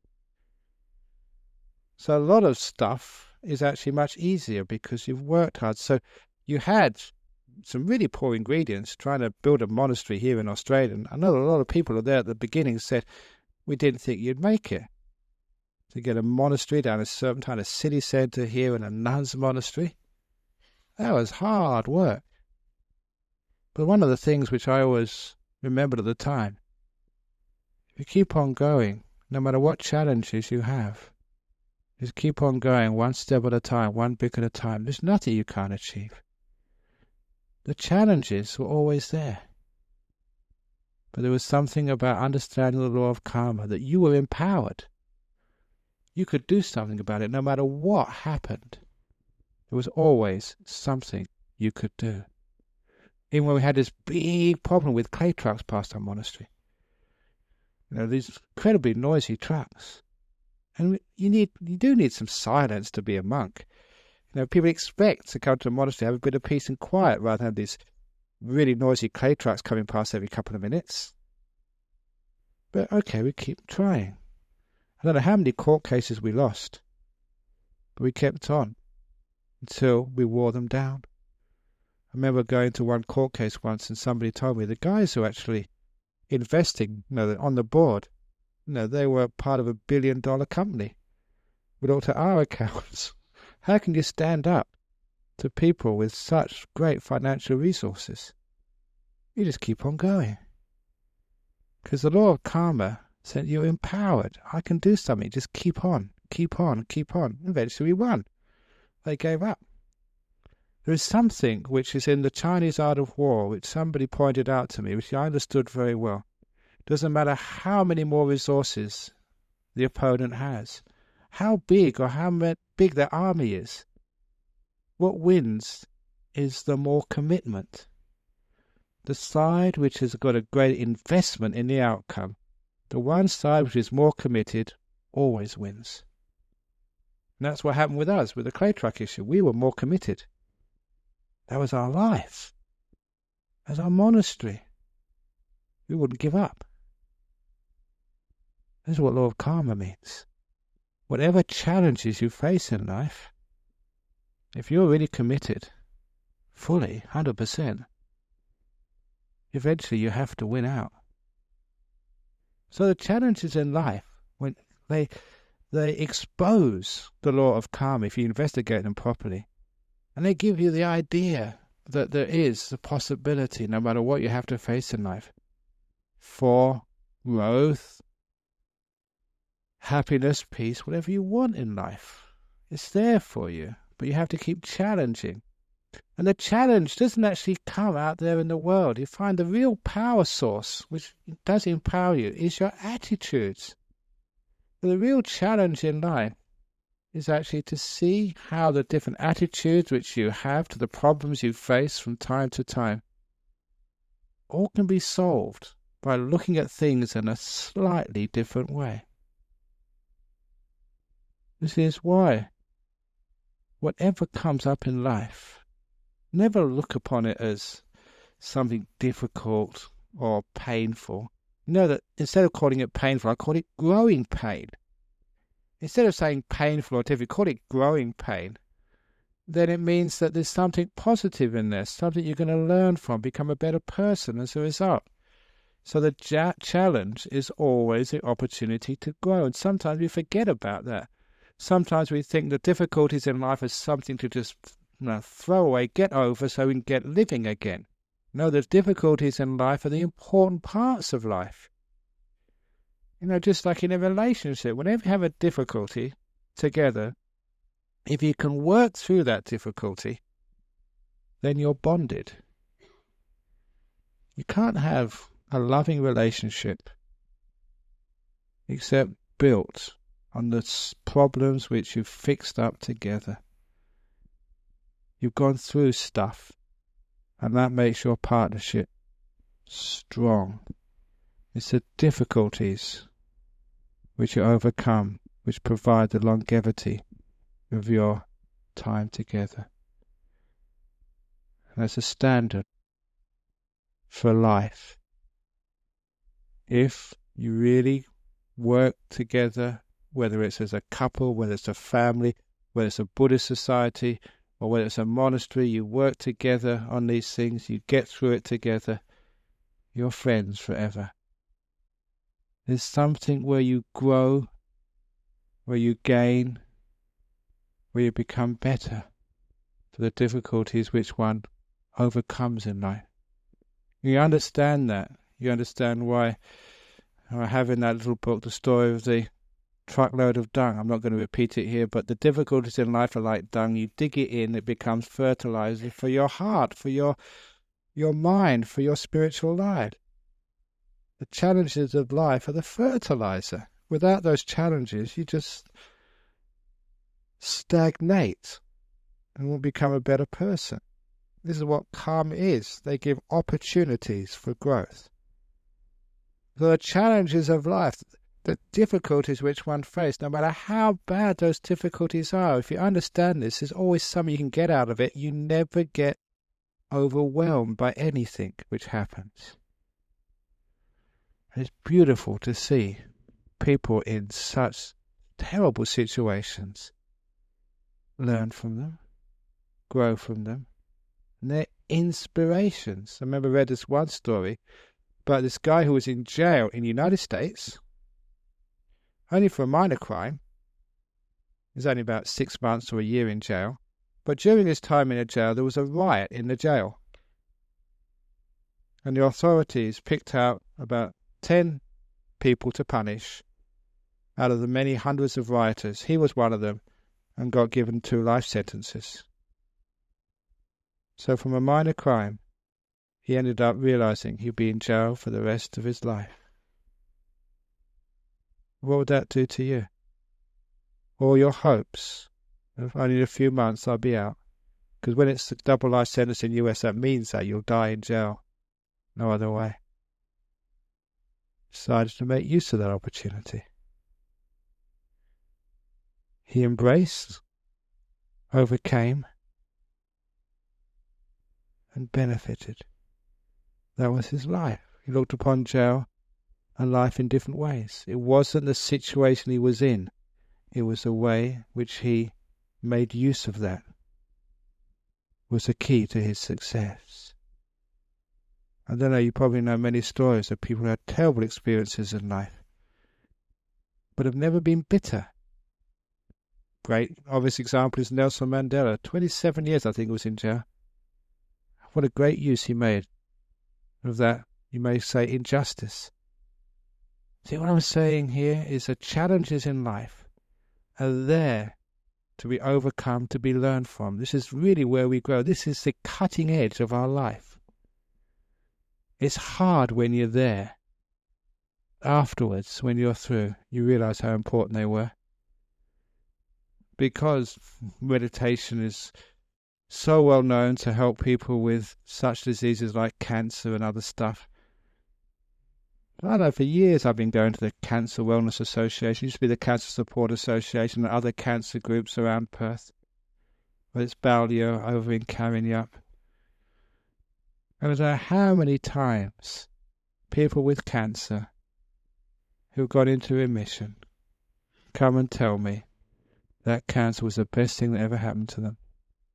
So a lot of stuff is actually much easier because you've worked hard. So you had some really poor ingredients trying to build a monastery here in Australia. And I know a lot of people there at the beginning said, we didn't think you'd make it. To get a monastery down a certain kind of city centre here and a nun's monastery. That was hard work. But one of the things which I always remembered at the time, if you keep on going, no matter what challenges you have, just keep on going one step at a time, one brick at a time. There's nothing you can't achieve. The challenges were always there. But there was something about understanding the law of karma that you were empowered. You could do something about it no matter what happened. There was always something you could do. Even when we had this big problem with clay trucks past our monastery. You know, these incredibly noisy trucks. And you need, you do need some silence to be a monk. You know, people expect to come to a monastery, have a bit of peace and quiet, rather than have these really noisy clay trucks coming past every couple of minutes. But okay, we keep trying. I don't know how many court cases we lost, but we kept on until we wore them down. I remember going to one court case once, and somebody told me the guys who are actually investing, you know, on the board, you know, they were part of a billion dollar company. We looked at our accounts. How can you stand up to people with such great financial resources? You just keep on going. Because the law of karma said you're empowered. I can do something. Just keep on, keep on, keep on. Eventually we won. They gave up. There is something which is in the Chinese art of war, which somebody pointed out to me, which I understood very well. It doesn't matter how many more resources the opponent has, how big or how big their army is. What wins is the more commitment. The side which has got a great investment in the outcome, the one side which is more committed, always wins. And that's what happened with us, with the clay truck issue. We were more committed. That was our life. As our monastery. We wouldn't give up. This is what law of karma means. Whatever challenges you face in life, if you're really committed, fully, one hundred percent, eventually you have to win out. So the challenges in life, when they they expose the law of karma if you investigate them properly, and they give you the idea that there is the possibility, no matter what you have to face in life, for growth, happiness, peace, whatever you want in life. It's there for you, but you have to keep challenging. And the challenge doesn't actually come out there in the world. You find the real power source, which does empower you, is your attitudes. But the real challenge in life is actually to see how the different attitudes which you have to the problems you face from time to time all can be solved by looking at things in a slightly different way. This is why whatever comes up in life, never look upon it as something difficult or painful. You know that instead of calling it painful, I call it growing pain. Instead of saying painful or difficult, call it growing pain. Then it means that there's something positive in there, something you're going to learn from, become a better person as a result. So the ja- challenge is always the opportunity to grow. And sometimes we forget about that. Sometimes we think the difficulties in life are something to just you know, throw away, get over, so we can get living again. No, the difficulties in life are the important parts of life. You know, just like in a relationship, whenever you have a difficulty together, if you can work through that difficulty, then you're bonded. You can't have a loving relationship except built on the problems which you've fixed up together. You've gone through stuff, and that makes your partnership strong. It's the difficulties which you overcome, which provide the longevity of your time together. And that's a standard for life. If you really work together, whether it's as a couple, whether it's a family, whether it's a Buddhist society, or whether it's a monastery, you work together on these things, you get through it together, you're friends forever. There's something where you grow, where you gain, where you become better for the difficulties which one overcomes in life. You understand that. You understand why I have in that little book the story of the truckload of dung. I'm not going to repeat it here, but the difficulties in life are like dung. You dig it in, it becomes fertilizer for your heart, for your your mind, for your spiritual life. The challenges of life are the fertilizer. Without those challenges, you just stagnate and won't become a better person. This is what karma is. They give opportunities for growth. The challenges of life, the difficulties which one faces, no matter how bad those difficulties are, if you understand this, there's always something you can get out of it. You never get overwhelmed by anything which happens. And it's beautiful to see people in such terrible situations learn from them, grow from them, and they're inspirations. I remember I read this one story about this guy who was in jail in the United States, only for a minor crime. He was only about six months or a year in jail. But during his time in the jail, there was a riot in the jail. And the authorities picked out about ten people to punish out of the many hundreds of rioters. He was one of them and got given two life sentences. So from a minor crime, he ended up realizing he'd be in jail for the rest of his life. What would that do to you? All your hopes of only in a few months I'll be out. Because when it's a double life sentence in the U S, that means that you'll die in jail. No other way. Decided to make use of that opportunity. He embraced, overcame, and benefited. That was his life. He looked upon jail and life in different ways. It wasn't the situation he was in. It was the way which he made use of that was the key to his success. I don't know, you probably know many stories of people who had terrible experiences in life, but have never been bitter. Great obvious example is Nelson Mandela. twenty-seven years, I think, was in jail. What a great use he made of that, you may say, injustice. See, what I'm saying here is the challenges in life are there to be overcome, to be learned from. This is really where we grow. This is the cutting edge of our life. It's hard when you're there. Afterwards, when you're through, you realize how important they were. Because meditation is so well known to help people with such diseases like cancer and other stuff. I don't know, for years I've been going to the Cancer Wellness Association. It used to be the Cancer Support Association and other cancer groups around Perth. But it's Balliol over in Karrinyup. And I don't know how many times people with cancer who've gone into remission come and tell me that cancer was the best thing that ever happened to them.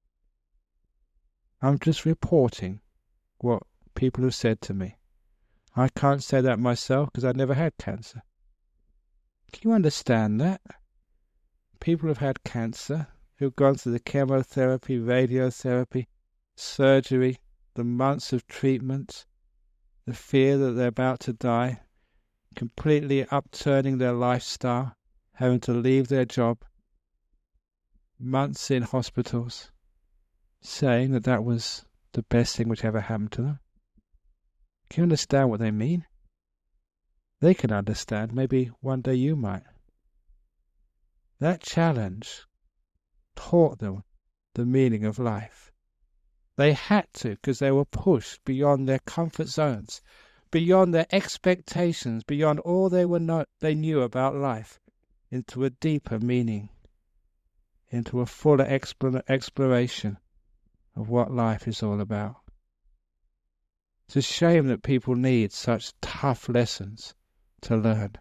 I'm just reporting what people have said to me. I can't say that myself because I never had cancer. Can you understand that? People have had cancer, who've gone through the chemotherapy, radiotherapy, surgery, the months of treatment, the fear that they're about to die, completely upturning their lifestyle, having to leave their job, months in hospitals, saying that that was the best thing which ever happened to them. Can you understand what they mean? They can understand. Maybe one day you might. That challenge taught them the meaning of life. They had to, because they were pushed beyond their comfort zones, beyond their expectations, beyond all they were not, they knew about life, into a deeper meaning, into a fuller explore, exploration of what life is all about. It's a shame that people need such tough lessons to learn.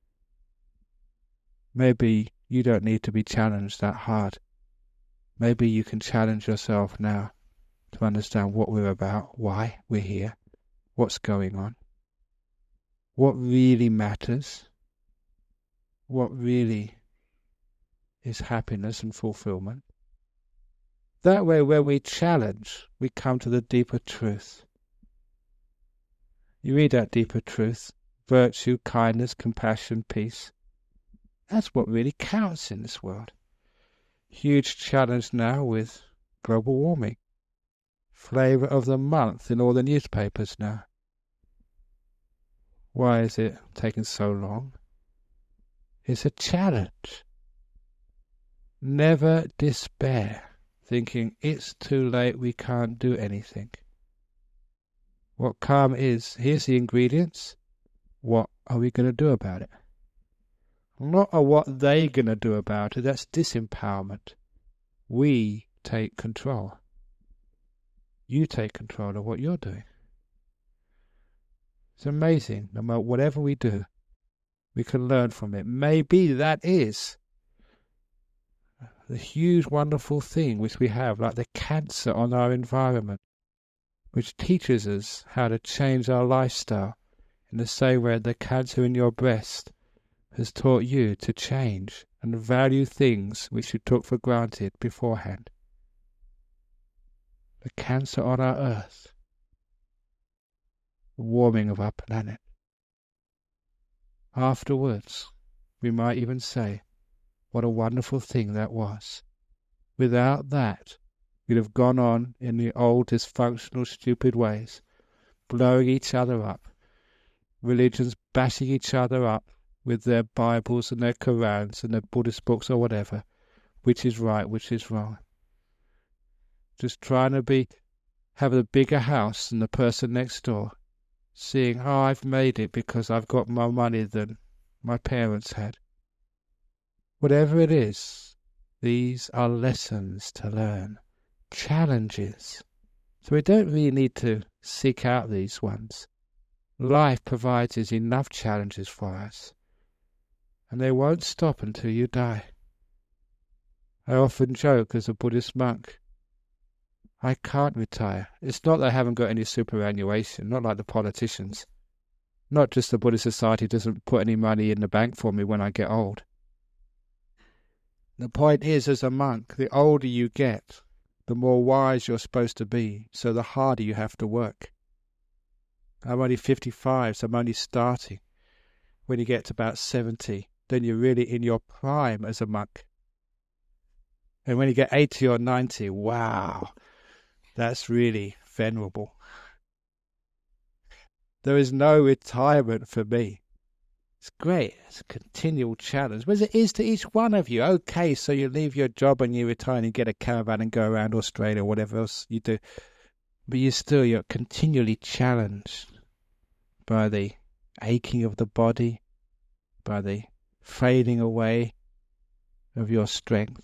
Maybe you don't need to be challenged that hard. Maybe you can challenge yourself now to understand what we're about, why we're here, what's going on, what really matters, what really is happiness and fulfillment. That way, when we challenge, we come to the deeper truth. You read that deeper truth, virtue, kindness, compassion, peace. That's what really counts in this world. Huge challenge now with global warming. Flavour of the month in all the newspapers now. Why is it taking so long? It's a challenge. Never despair, thinking it's too late, we can't do anything. What calm is, here's the ingredients. what are we going to do about it? Not a what they going to do about it. That's disempowerment. We take control. You take control of what you're doing. It's amazing. No matter whatever we do, we can learn from it. Maybe that is the huge, wonderful thing which we have, like the cancer on our environment, which teaches us how to change our lifestyle in the same way the cancer in your breast has taught you to change and value things which you took for granted beforehand. The cancer on our earth, the warming of our planet. Afterwards, we might even say, what a wonderful thing that was. Without that, we'd have gone on in the old dysfunctional, stupid ways, blowing each other up, religions bashing each other up with their Bibles and their Qurans and their Buddhist books or whatever, which is right, which is wrong. Just trying to be, have a bigger house than the person next door, seeing, oh, I've made it because I've got more money than my parents had. Whatever it is, these are lessons to learn, challenges. So we don't really need to seek out these ones. Life provides us enough challenges for us, and they won't stop until you die. I often joke as a Buddhist monk, I can't retire. It's not that I haven't got any superannuation, not like the politicians. Not just the Buddhist Society doesn't put any money in the bank for me when I get old. The point is, as a monk, the older you get, the more wise you're supposed to be, so the harder you have to work. I'm only fifty-five, so I'm only starting. When you get to about seventy, then you're really in your prime as a monk. And when you get eighty or ninety, wow, that's really venerable. There is no retirement for me. It's great. It's a continual challenge, but it is to each one of you. Okay, so you leave your job and you retire and you get a caravan and go around Australia or whatever else you do. But you still, you're continually challenged by the aching of the body, by the fading away of your strength.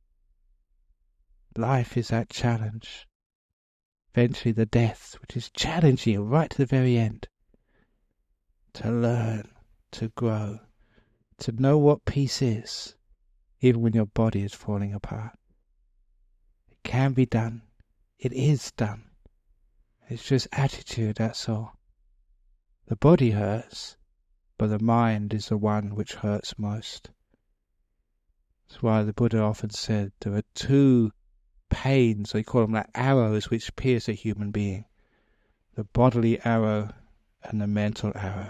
Life is that challenge. Eventually the death, which is challenging you right to the very end. To learn, to grow, to know what peace is, even when your body is falling apart. It can be done. It is done. It's just attitude, that's all. The body hurts, but the mind is the one which hurts most. That's why the Buddha often said there are two pains, they call them like arrows which pierce a human being. The bodily arrow and the mental arrow.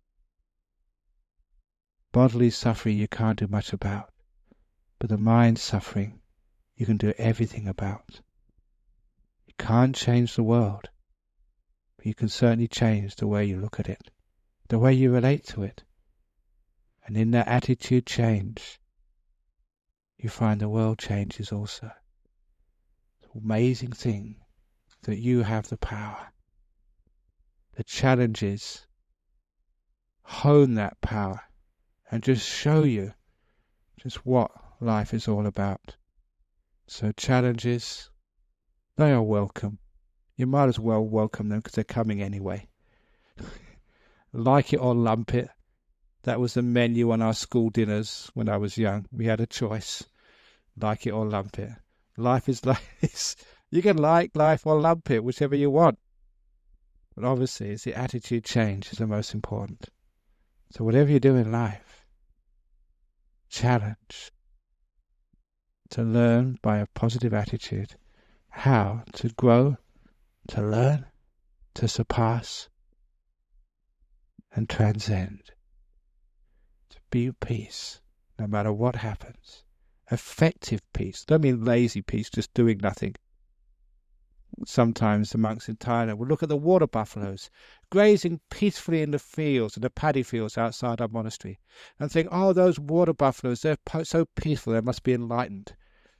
Bodily suffering you can't do much about, but the mind suffering you can do everything about. You can't change the world, but you can certainly change the way you look at it, the way you relate to it. And in that attitude change, you find the world changes also. It's an amazing thing that you have the power. The challenge is hone that power and just show you just what life is all about. So challenges, they are welcome. You might as well welcome them because they're coming anyway. Like it or lump it. That was the menu on our school dinners when I was young. We had a choice. Like it or lump it. Life is like this. You can like life or lump it, whichever you want. But obviously, it's the attitude change is the most important. So whatever you do in life, challenge to learn by a positive attitude how to grow, to learn, to surpass, and transcend. To be at peace, no matter what happens. Effective peace. Don't mean lazy peace, just doing nothing. Sometimes the monks in Thailand will look at the water buffaloes grazing peacefully in the fields, in the paddy fields outside our monastery, and think, oh, those water buffaloes, they're po- so peaceful, they must be enlightened.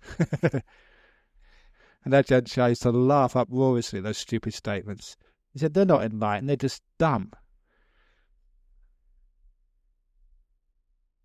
And Ajahn Chah used to laugh uproariously at those stupid statements. He said, they're not enlightened, they're just dumb.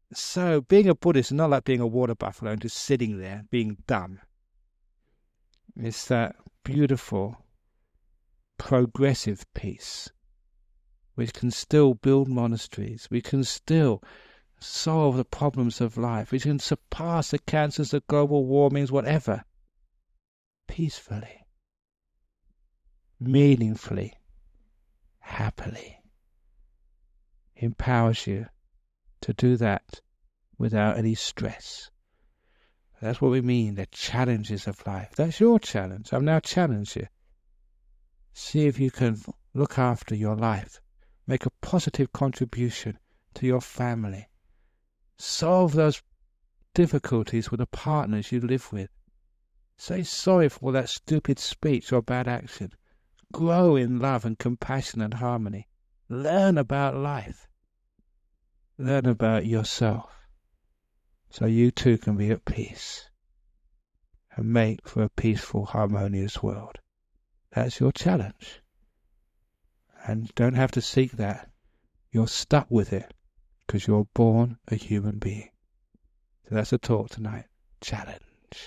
So being a Buddhist is not like being a water buffalo and just sitting there being dumb. It's that beautiful, progressive peace. We can still build monasteries. We can still solve the problems of life. We can surpass the cancers, the global warmings, whatever. Peacefully, meaningfully, happily. Empowers you to do that without any stress. That's what we mean, the challenges of life. That's your challenge. I've now challenged you. See if you can look after your life. Make a positive contribution to your family. Solve those difficulties with the partners you live with. Say sorry for all that stupid speech or bad action. Grow in love and compassion and harmony. Learn about life. Learn about yourself. So you too can be at peace and make for a peaceful, harmonious world. That's your challenge. And don't have to seek that. You're stuck with it because you're born a human being. So that's the talk tonight. Challenge.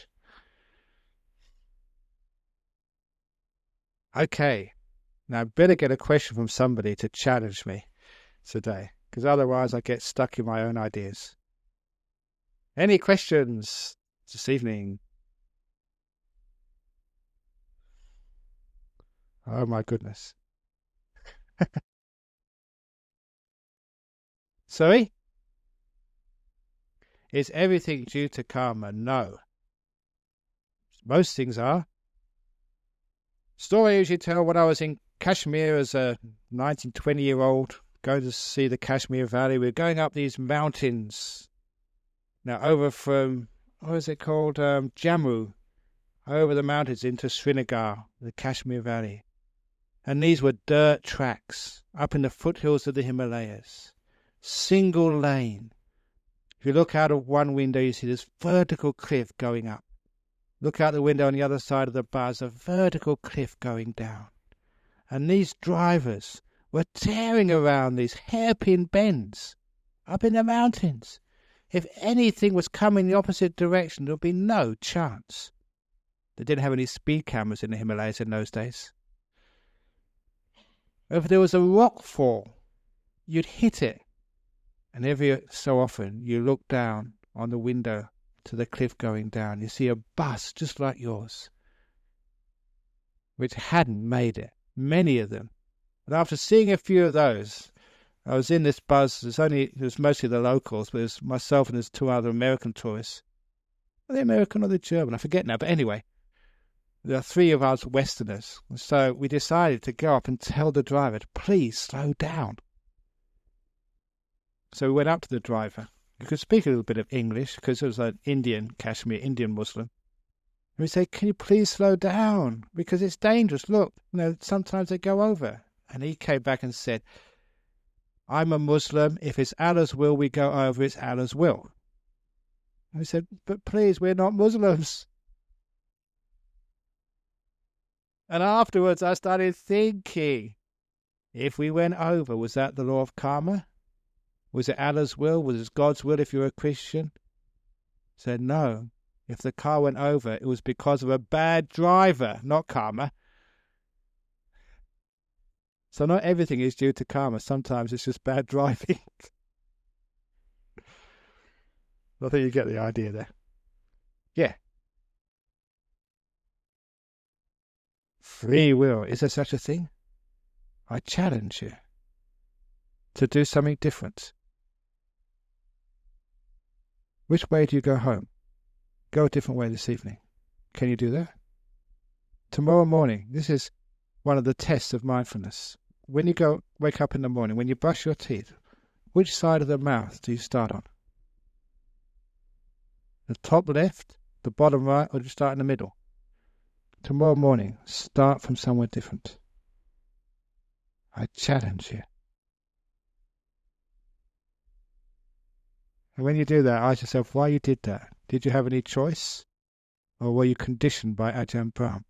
Okay. Now I better get a question from somebody to challenge me today, because otherwise I get stuck in my own ideas. Any questions this evening? Oh my goodness. Sorry? Is everything due to karma? No. Most things are. Story I usually tell when I was in Kashmir as a nineteen, twenty year old, going to see the Kashmir Valley. We were going up these mountains. Now over from, what is it called? Um, Jammu. Over the mountains into Srinagar, the Kashmir Valley. And these were dirt tracks up in the foothills of the Himalayas. Single lane. If you look out of one window, you see this vertical cliff going up. Look out the window on the other side of the bus, a vertical cliff going down. And these drivers were tearing around these hairpin bends up in the mountains. If anything was coming the opposite direction, there would be no chance. They didn't have any speed cameras in the Himalayas in those days. If there was a rock fall, you'd hit it. And every so often you look down on the window to the cliff going down. You see a bus just like yours, which hadn't made it. Many of them. But after seeing a few of those, I was in this bus. There's only, it was mostly the locals, but there's myself and there's two other American tourists. Are they American or they German? I forget now. But anyway, there are three of us Westerners. So we decided to go up and tell the driver to please slow down. So we went up to the driver. He could speak a little bit of English because it was an Indian, Kashmir, Indian Muslim. And we said, can you please slow down? Because it's dangerous. Look, you know, sometimes they go over. And he came back and said, I'm a Muslim. If it's Allah's will, we go over. It's Allah's will. And we said, but please, we're not Muslims. And afterwards, I started thinking, if we went over, was that the law of karma? Was it Allah's will? Was it God's will if you're a Christian? I said, no. If the car went over, it was because of a bad driver, not karma. So not everything is due to karma. Sometimes it's just bad driving. I think you get the idea there. Yeah. Free will. Is there such a thing? I challenge you to do something different. Which way do you go home? Go a different way this evening. Can you do that? Tomorrow morning, this is one of the tests of mindfulness. When you go wake up in the morning, when you brush your teeth, which side of the mouth do you start on? The top left, the bottom right, or do you start in the middle? Tomorrow morning, start from somewhere different. I challenge you. And when you do that, ask yourself why you did that. Did you have any choice? Or were you conditioned by Ajahn Brahm?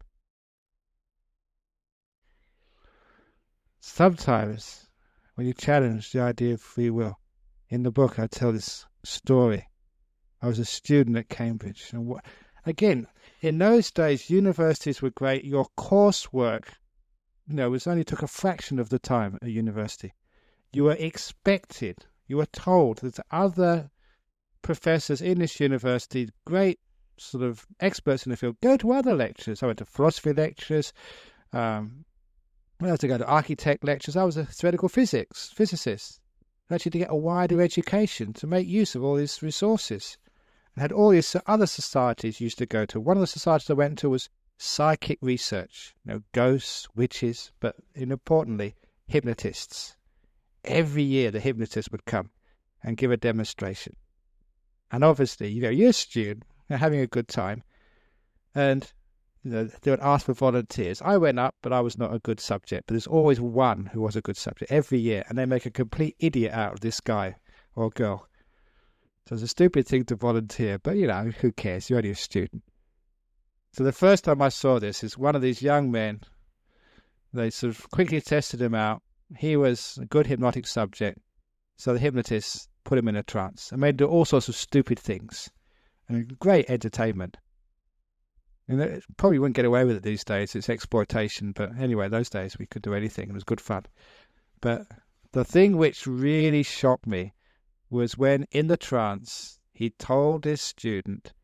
Sometimes, when you challenge the idea of free will, in the book I tell this story. I was a student at Cambridge. And what, again, in those days, universities were great. Your coursework, you know, was only took a fraction of the time at university. You were expected, you were told that other professors in this university, great sort of experts in the field, go to other lectures. I went to philosophy lectures. Um, I had to go to architect lectures. I was a theoretical physics physicist. Actually, to get a wider education, to make use of all these resources. I had all these other societies used to go to. One of the societies I went to was psychic research. You know, ghosts, witches, but importantly, hypnotists. Every year, the hypnotist would come and give a demonstration. And obviously, you know, you're a student, you're having a good time, and you know, they would ask for volunteers. I went up, but I was not a good subject. But there's always one who was a good subject every year, and they make a complete idiot out of this guy or girl. So it's a stupid thing to volunteer, but you know, who cares? You're only a student. So the first time I saw this is one of these young men. They sort of quickly tested him out. He was a good hypnotic subject, so the hypnotist put him in a trance and made him do all sorts of stupid things, and great entertainment. And it probably wouldn't get away with it these days. It's exploitation. But anyway, those days we could do anything. It was good fun. But the thing which really shocked me was when in the trance, he told his student,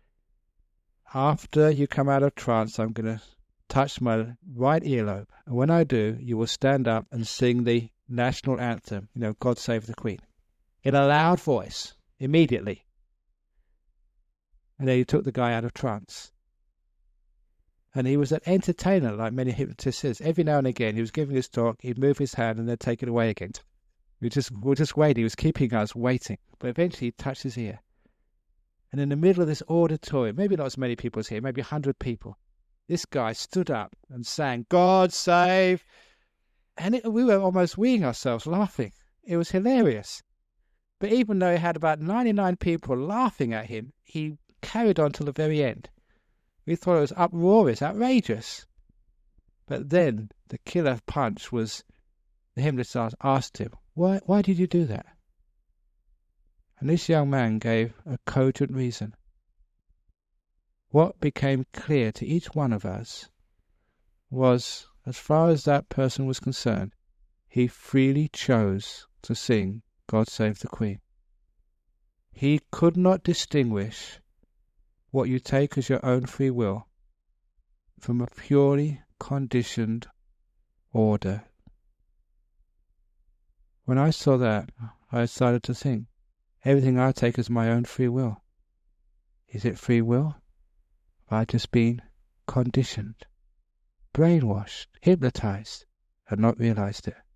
after you come out of trance, I'm going to touch my right earlobe. And when I do, you will stand up and sing the national anthem, you know, God Save the Queen, in a loud voice, immediately. And then he took the guy out of trance. And he was an entertainer, like many hypnotists is. Every now and again, he was giving his talk, he'd move his hand and then take it away again. We just, we were just waiting. He was keeping us waiting. But eventually he touched his ear. And in the middle of this auditorium, maybe not as many people as here, maybe a hundred people, this guy stood up and sang, God Save. And it, we were almost weeing ourselves laughing. It was hilarious. But even though he had about ninety-nine people laughing at him, he carried on till the very end. We thought it was uproarious, outrageous. But then the killer punch was, the hypnotist asked him, why, why did you do that? And this young man gave a cogent reason. What became clear to each one of us was, as far as that person was concerned, he freely chose to sing God Save the Queen. He could not distinguish what you take as your own free will from a purely conditioned order. When I saw that, I started to think, everything I take as my own free will. Is it free will? Have I just been conditioned, brainwashed, hypnotized, and not realized it?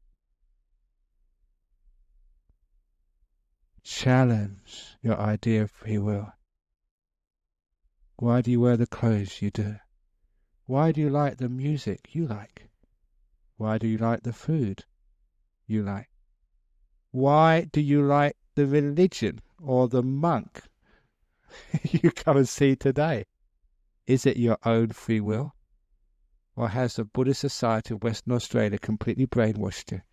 Challenge your idea of free will. Why do you wear the clothes you do? Why do you like the music you like? Why do you like the food you like? Why do you like the religion or the monk you come and see today? Is it your own free will? Or has the Buddhist Society of Western Australia completely brainwashed you?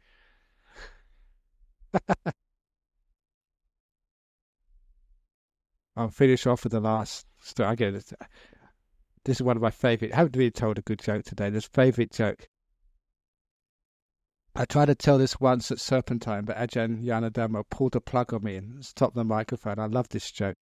I'll finish off with the last story. Again, this is one of my favourite. I haven't really told a good joke today. This favourite joke. I tried to tell this once at Serpentine, but Ajahn Yanadhamma pulled a plug on me and stopped the microphone. I love this joke.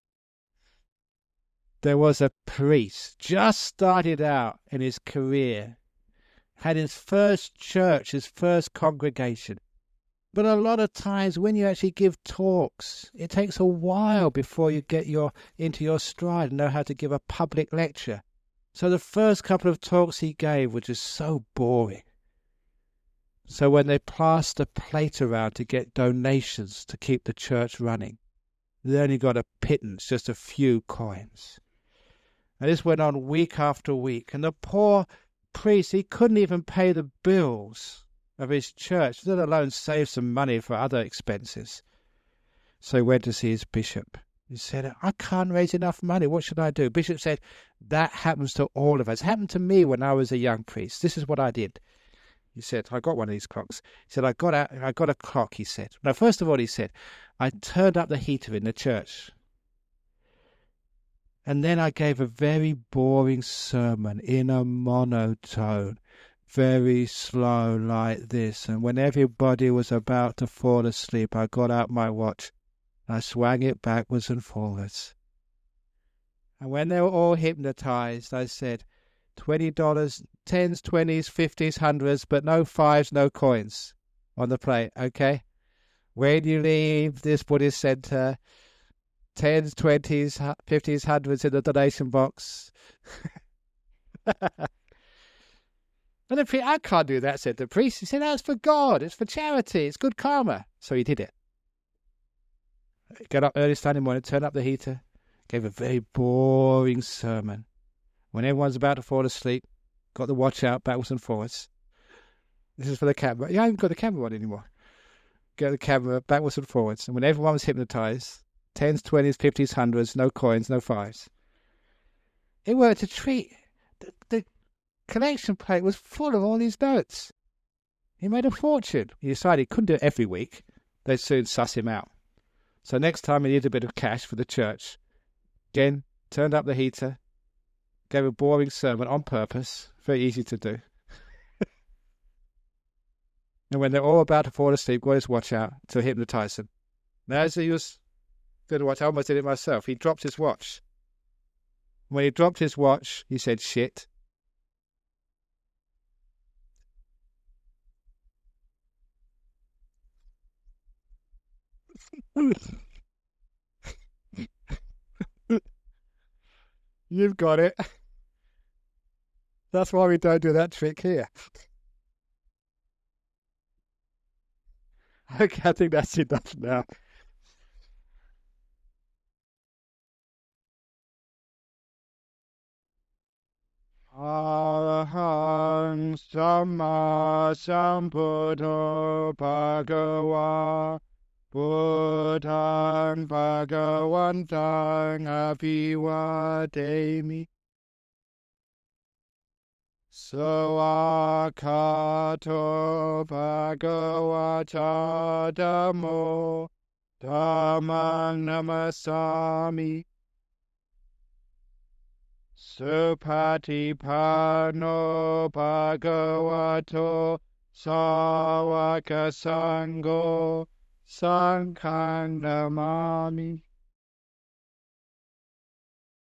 There was a priest, just started out in his career, had his first church, his first congregation. But a lot of times when you actually give talks, it takes a while before you get your into your stride and know how to give a public lecture. So the first couple of talks he gave were just so boring. So when they passed a plate around to get donations to keep the church running, they only got a pittance, just a few coins. And this went on week after week. And the poor priest, he couldn't even pay the bills of his church, let alone save some money for other expenses. So he went to see his bishop. He said, I can't raise enough money. What should I do? Bishop said, that happens to all of us. It happened to me when I was a young priest. This is what I did. He said, I got one of these clocks. He said, I got out, I got a clock, he said. Now, first of all, he said, I turned up the heater in the church. And then I gave a very boring sermon in a monotone, very slow like this. And when everybody was about to fall asleep, I got out my watch. I swung it backwards and forwards. And when they were all hypnotized, I said, twenty dollars, tens, twenties, fifties, hundreds, but no fives, no coins on the plate, okay? When you leave this Buddhist center, tens, twenties, fifties, hundreds in the donation box. And the priest, I can't do that, said the priest. He said, that's for God. It's for charity. It's good karma. So he did it. Got up early Sunday morning, turned up the heater, gave a very boring sermon. When everyone's about to fall asleep, got the watch out backwards and forwards. This is for the camera. Yeah, I haven't got the camera on anymore. Get the camera backwards and forwards. And when everyone was hypnotized, tens, twenties, fifties, hundreds, no coins, no fives. It worked a treat. The, the collection plate was full of all these notes. He made a fortune. He decided he couldn't do it every week. They'd soon suss him out. So next time he needed a bit of cash for the church, again, turned up the heater, gave a boring sermon on purpose. Very easy to do. And when they're all about to fall asleep, got his watch out to hypnotize them. Now, as he was doing the watch, I almost did it myself. He dropped his watch. When he dropped his watch, he said, shit. You've got it. That's why we don't do that trick here. Okay, I think that's enough now. Arahang Samma Sambuddho Bhagava Buddhang Bhagavantang Abhivademi Sawakato Bhagavata Dhammo Dhammang Namasami Supatipano Bhagavato Sawaka Sangho Sanghang Namami.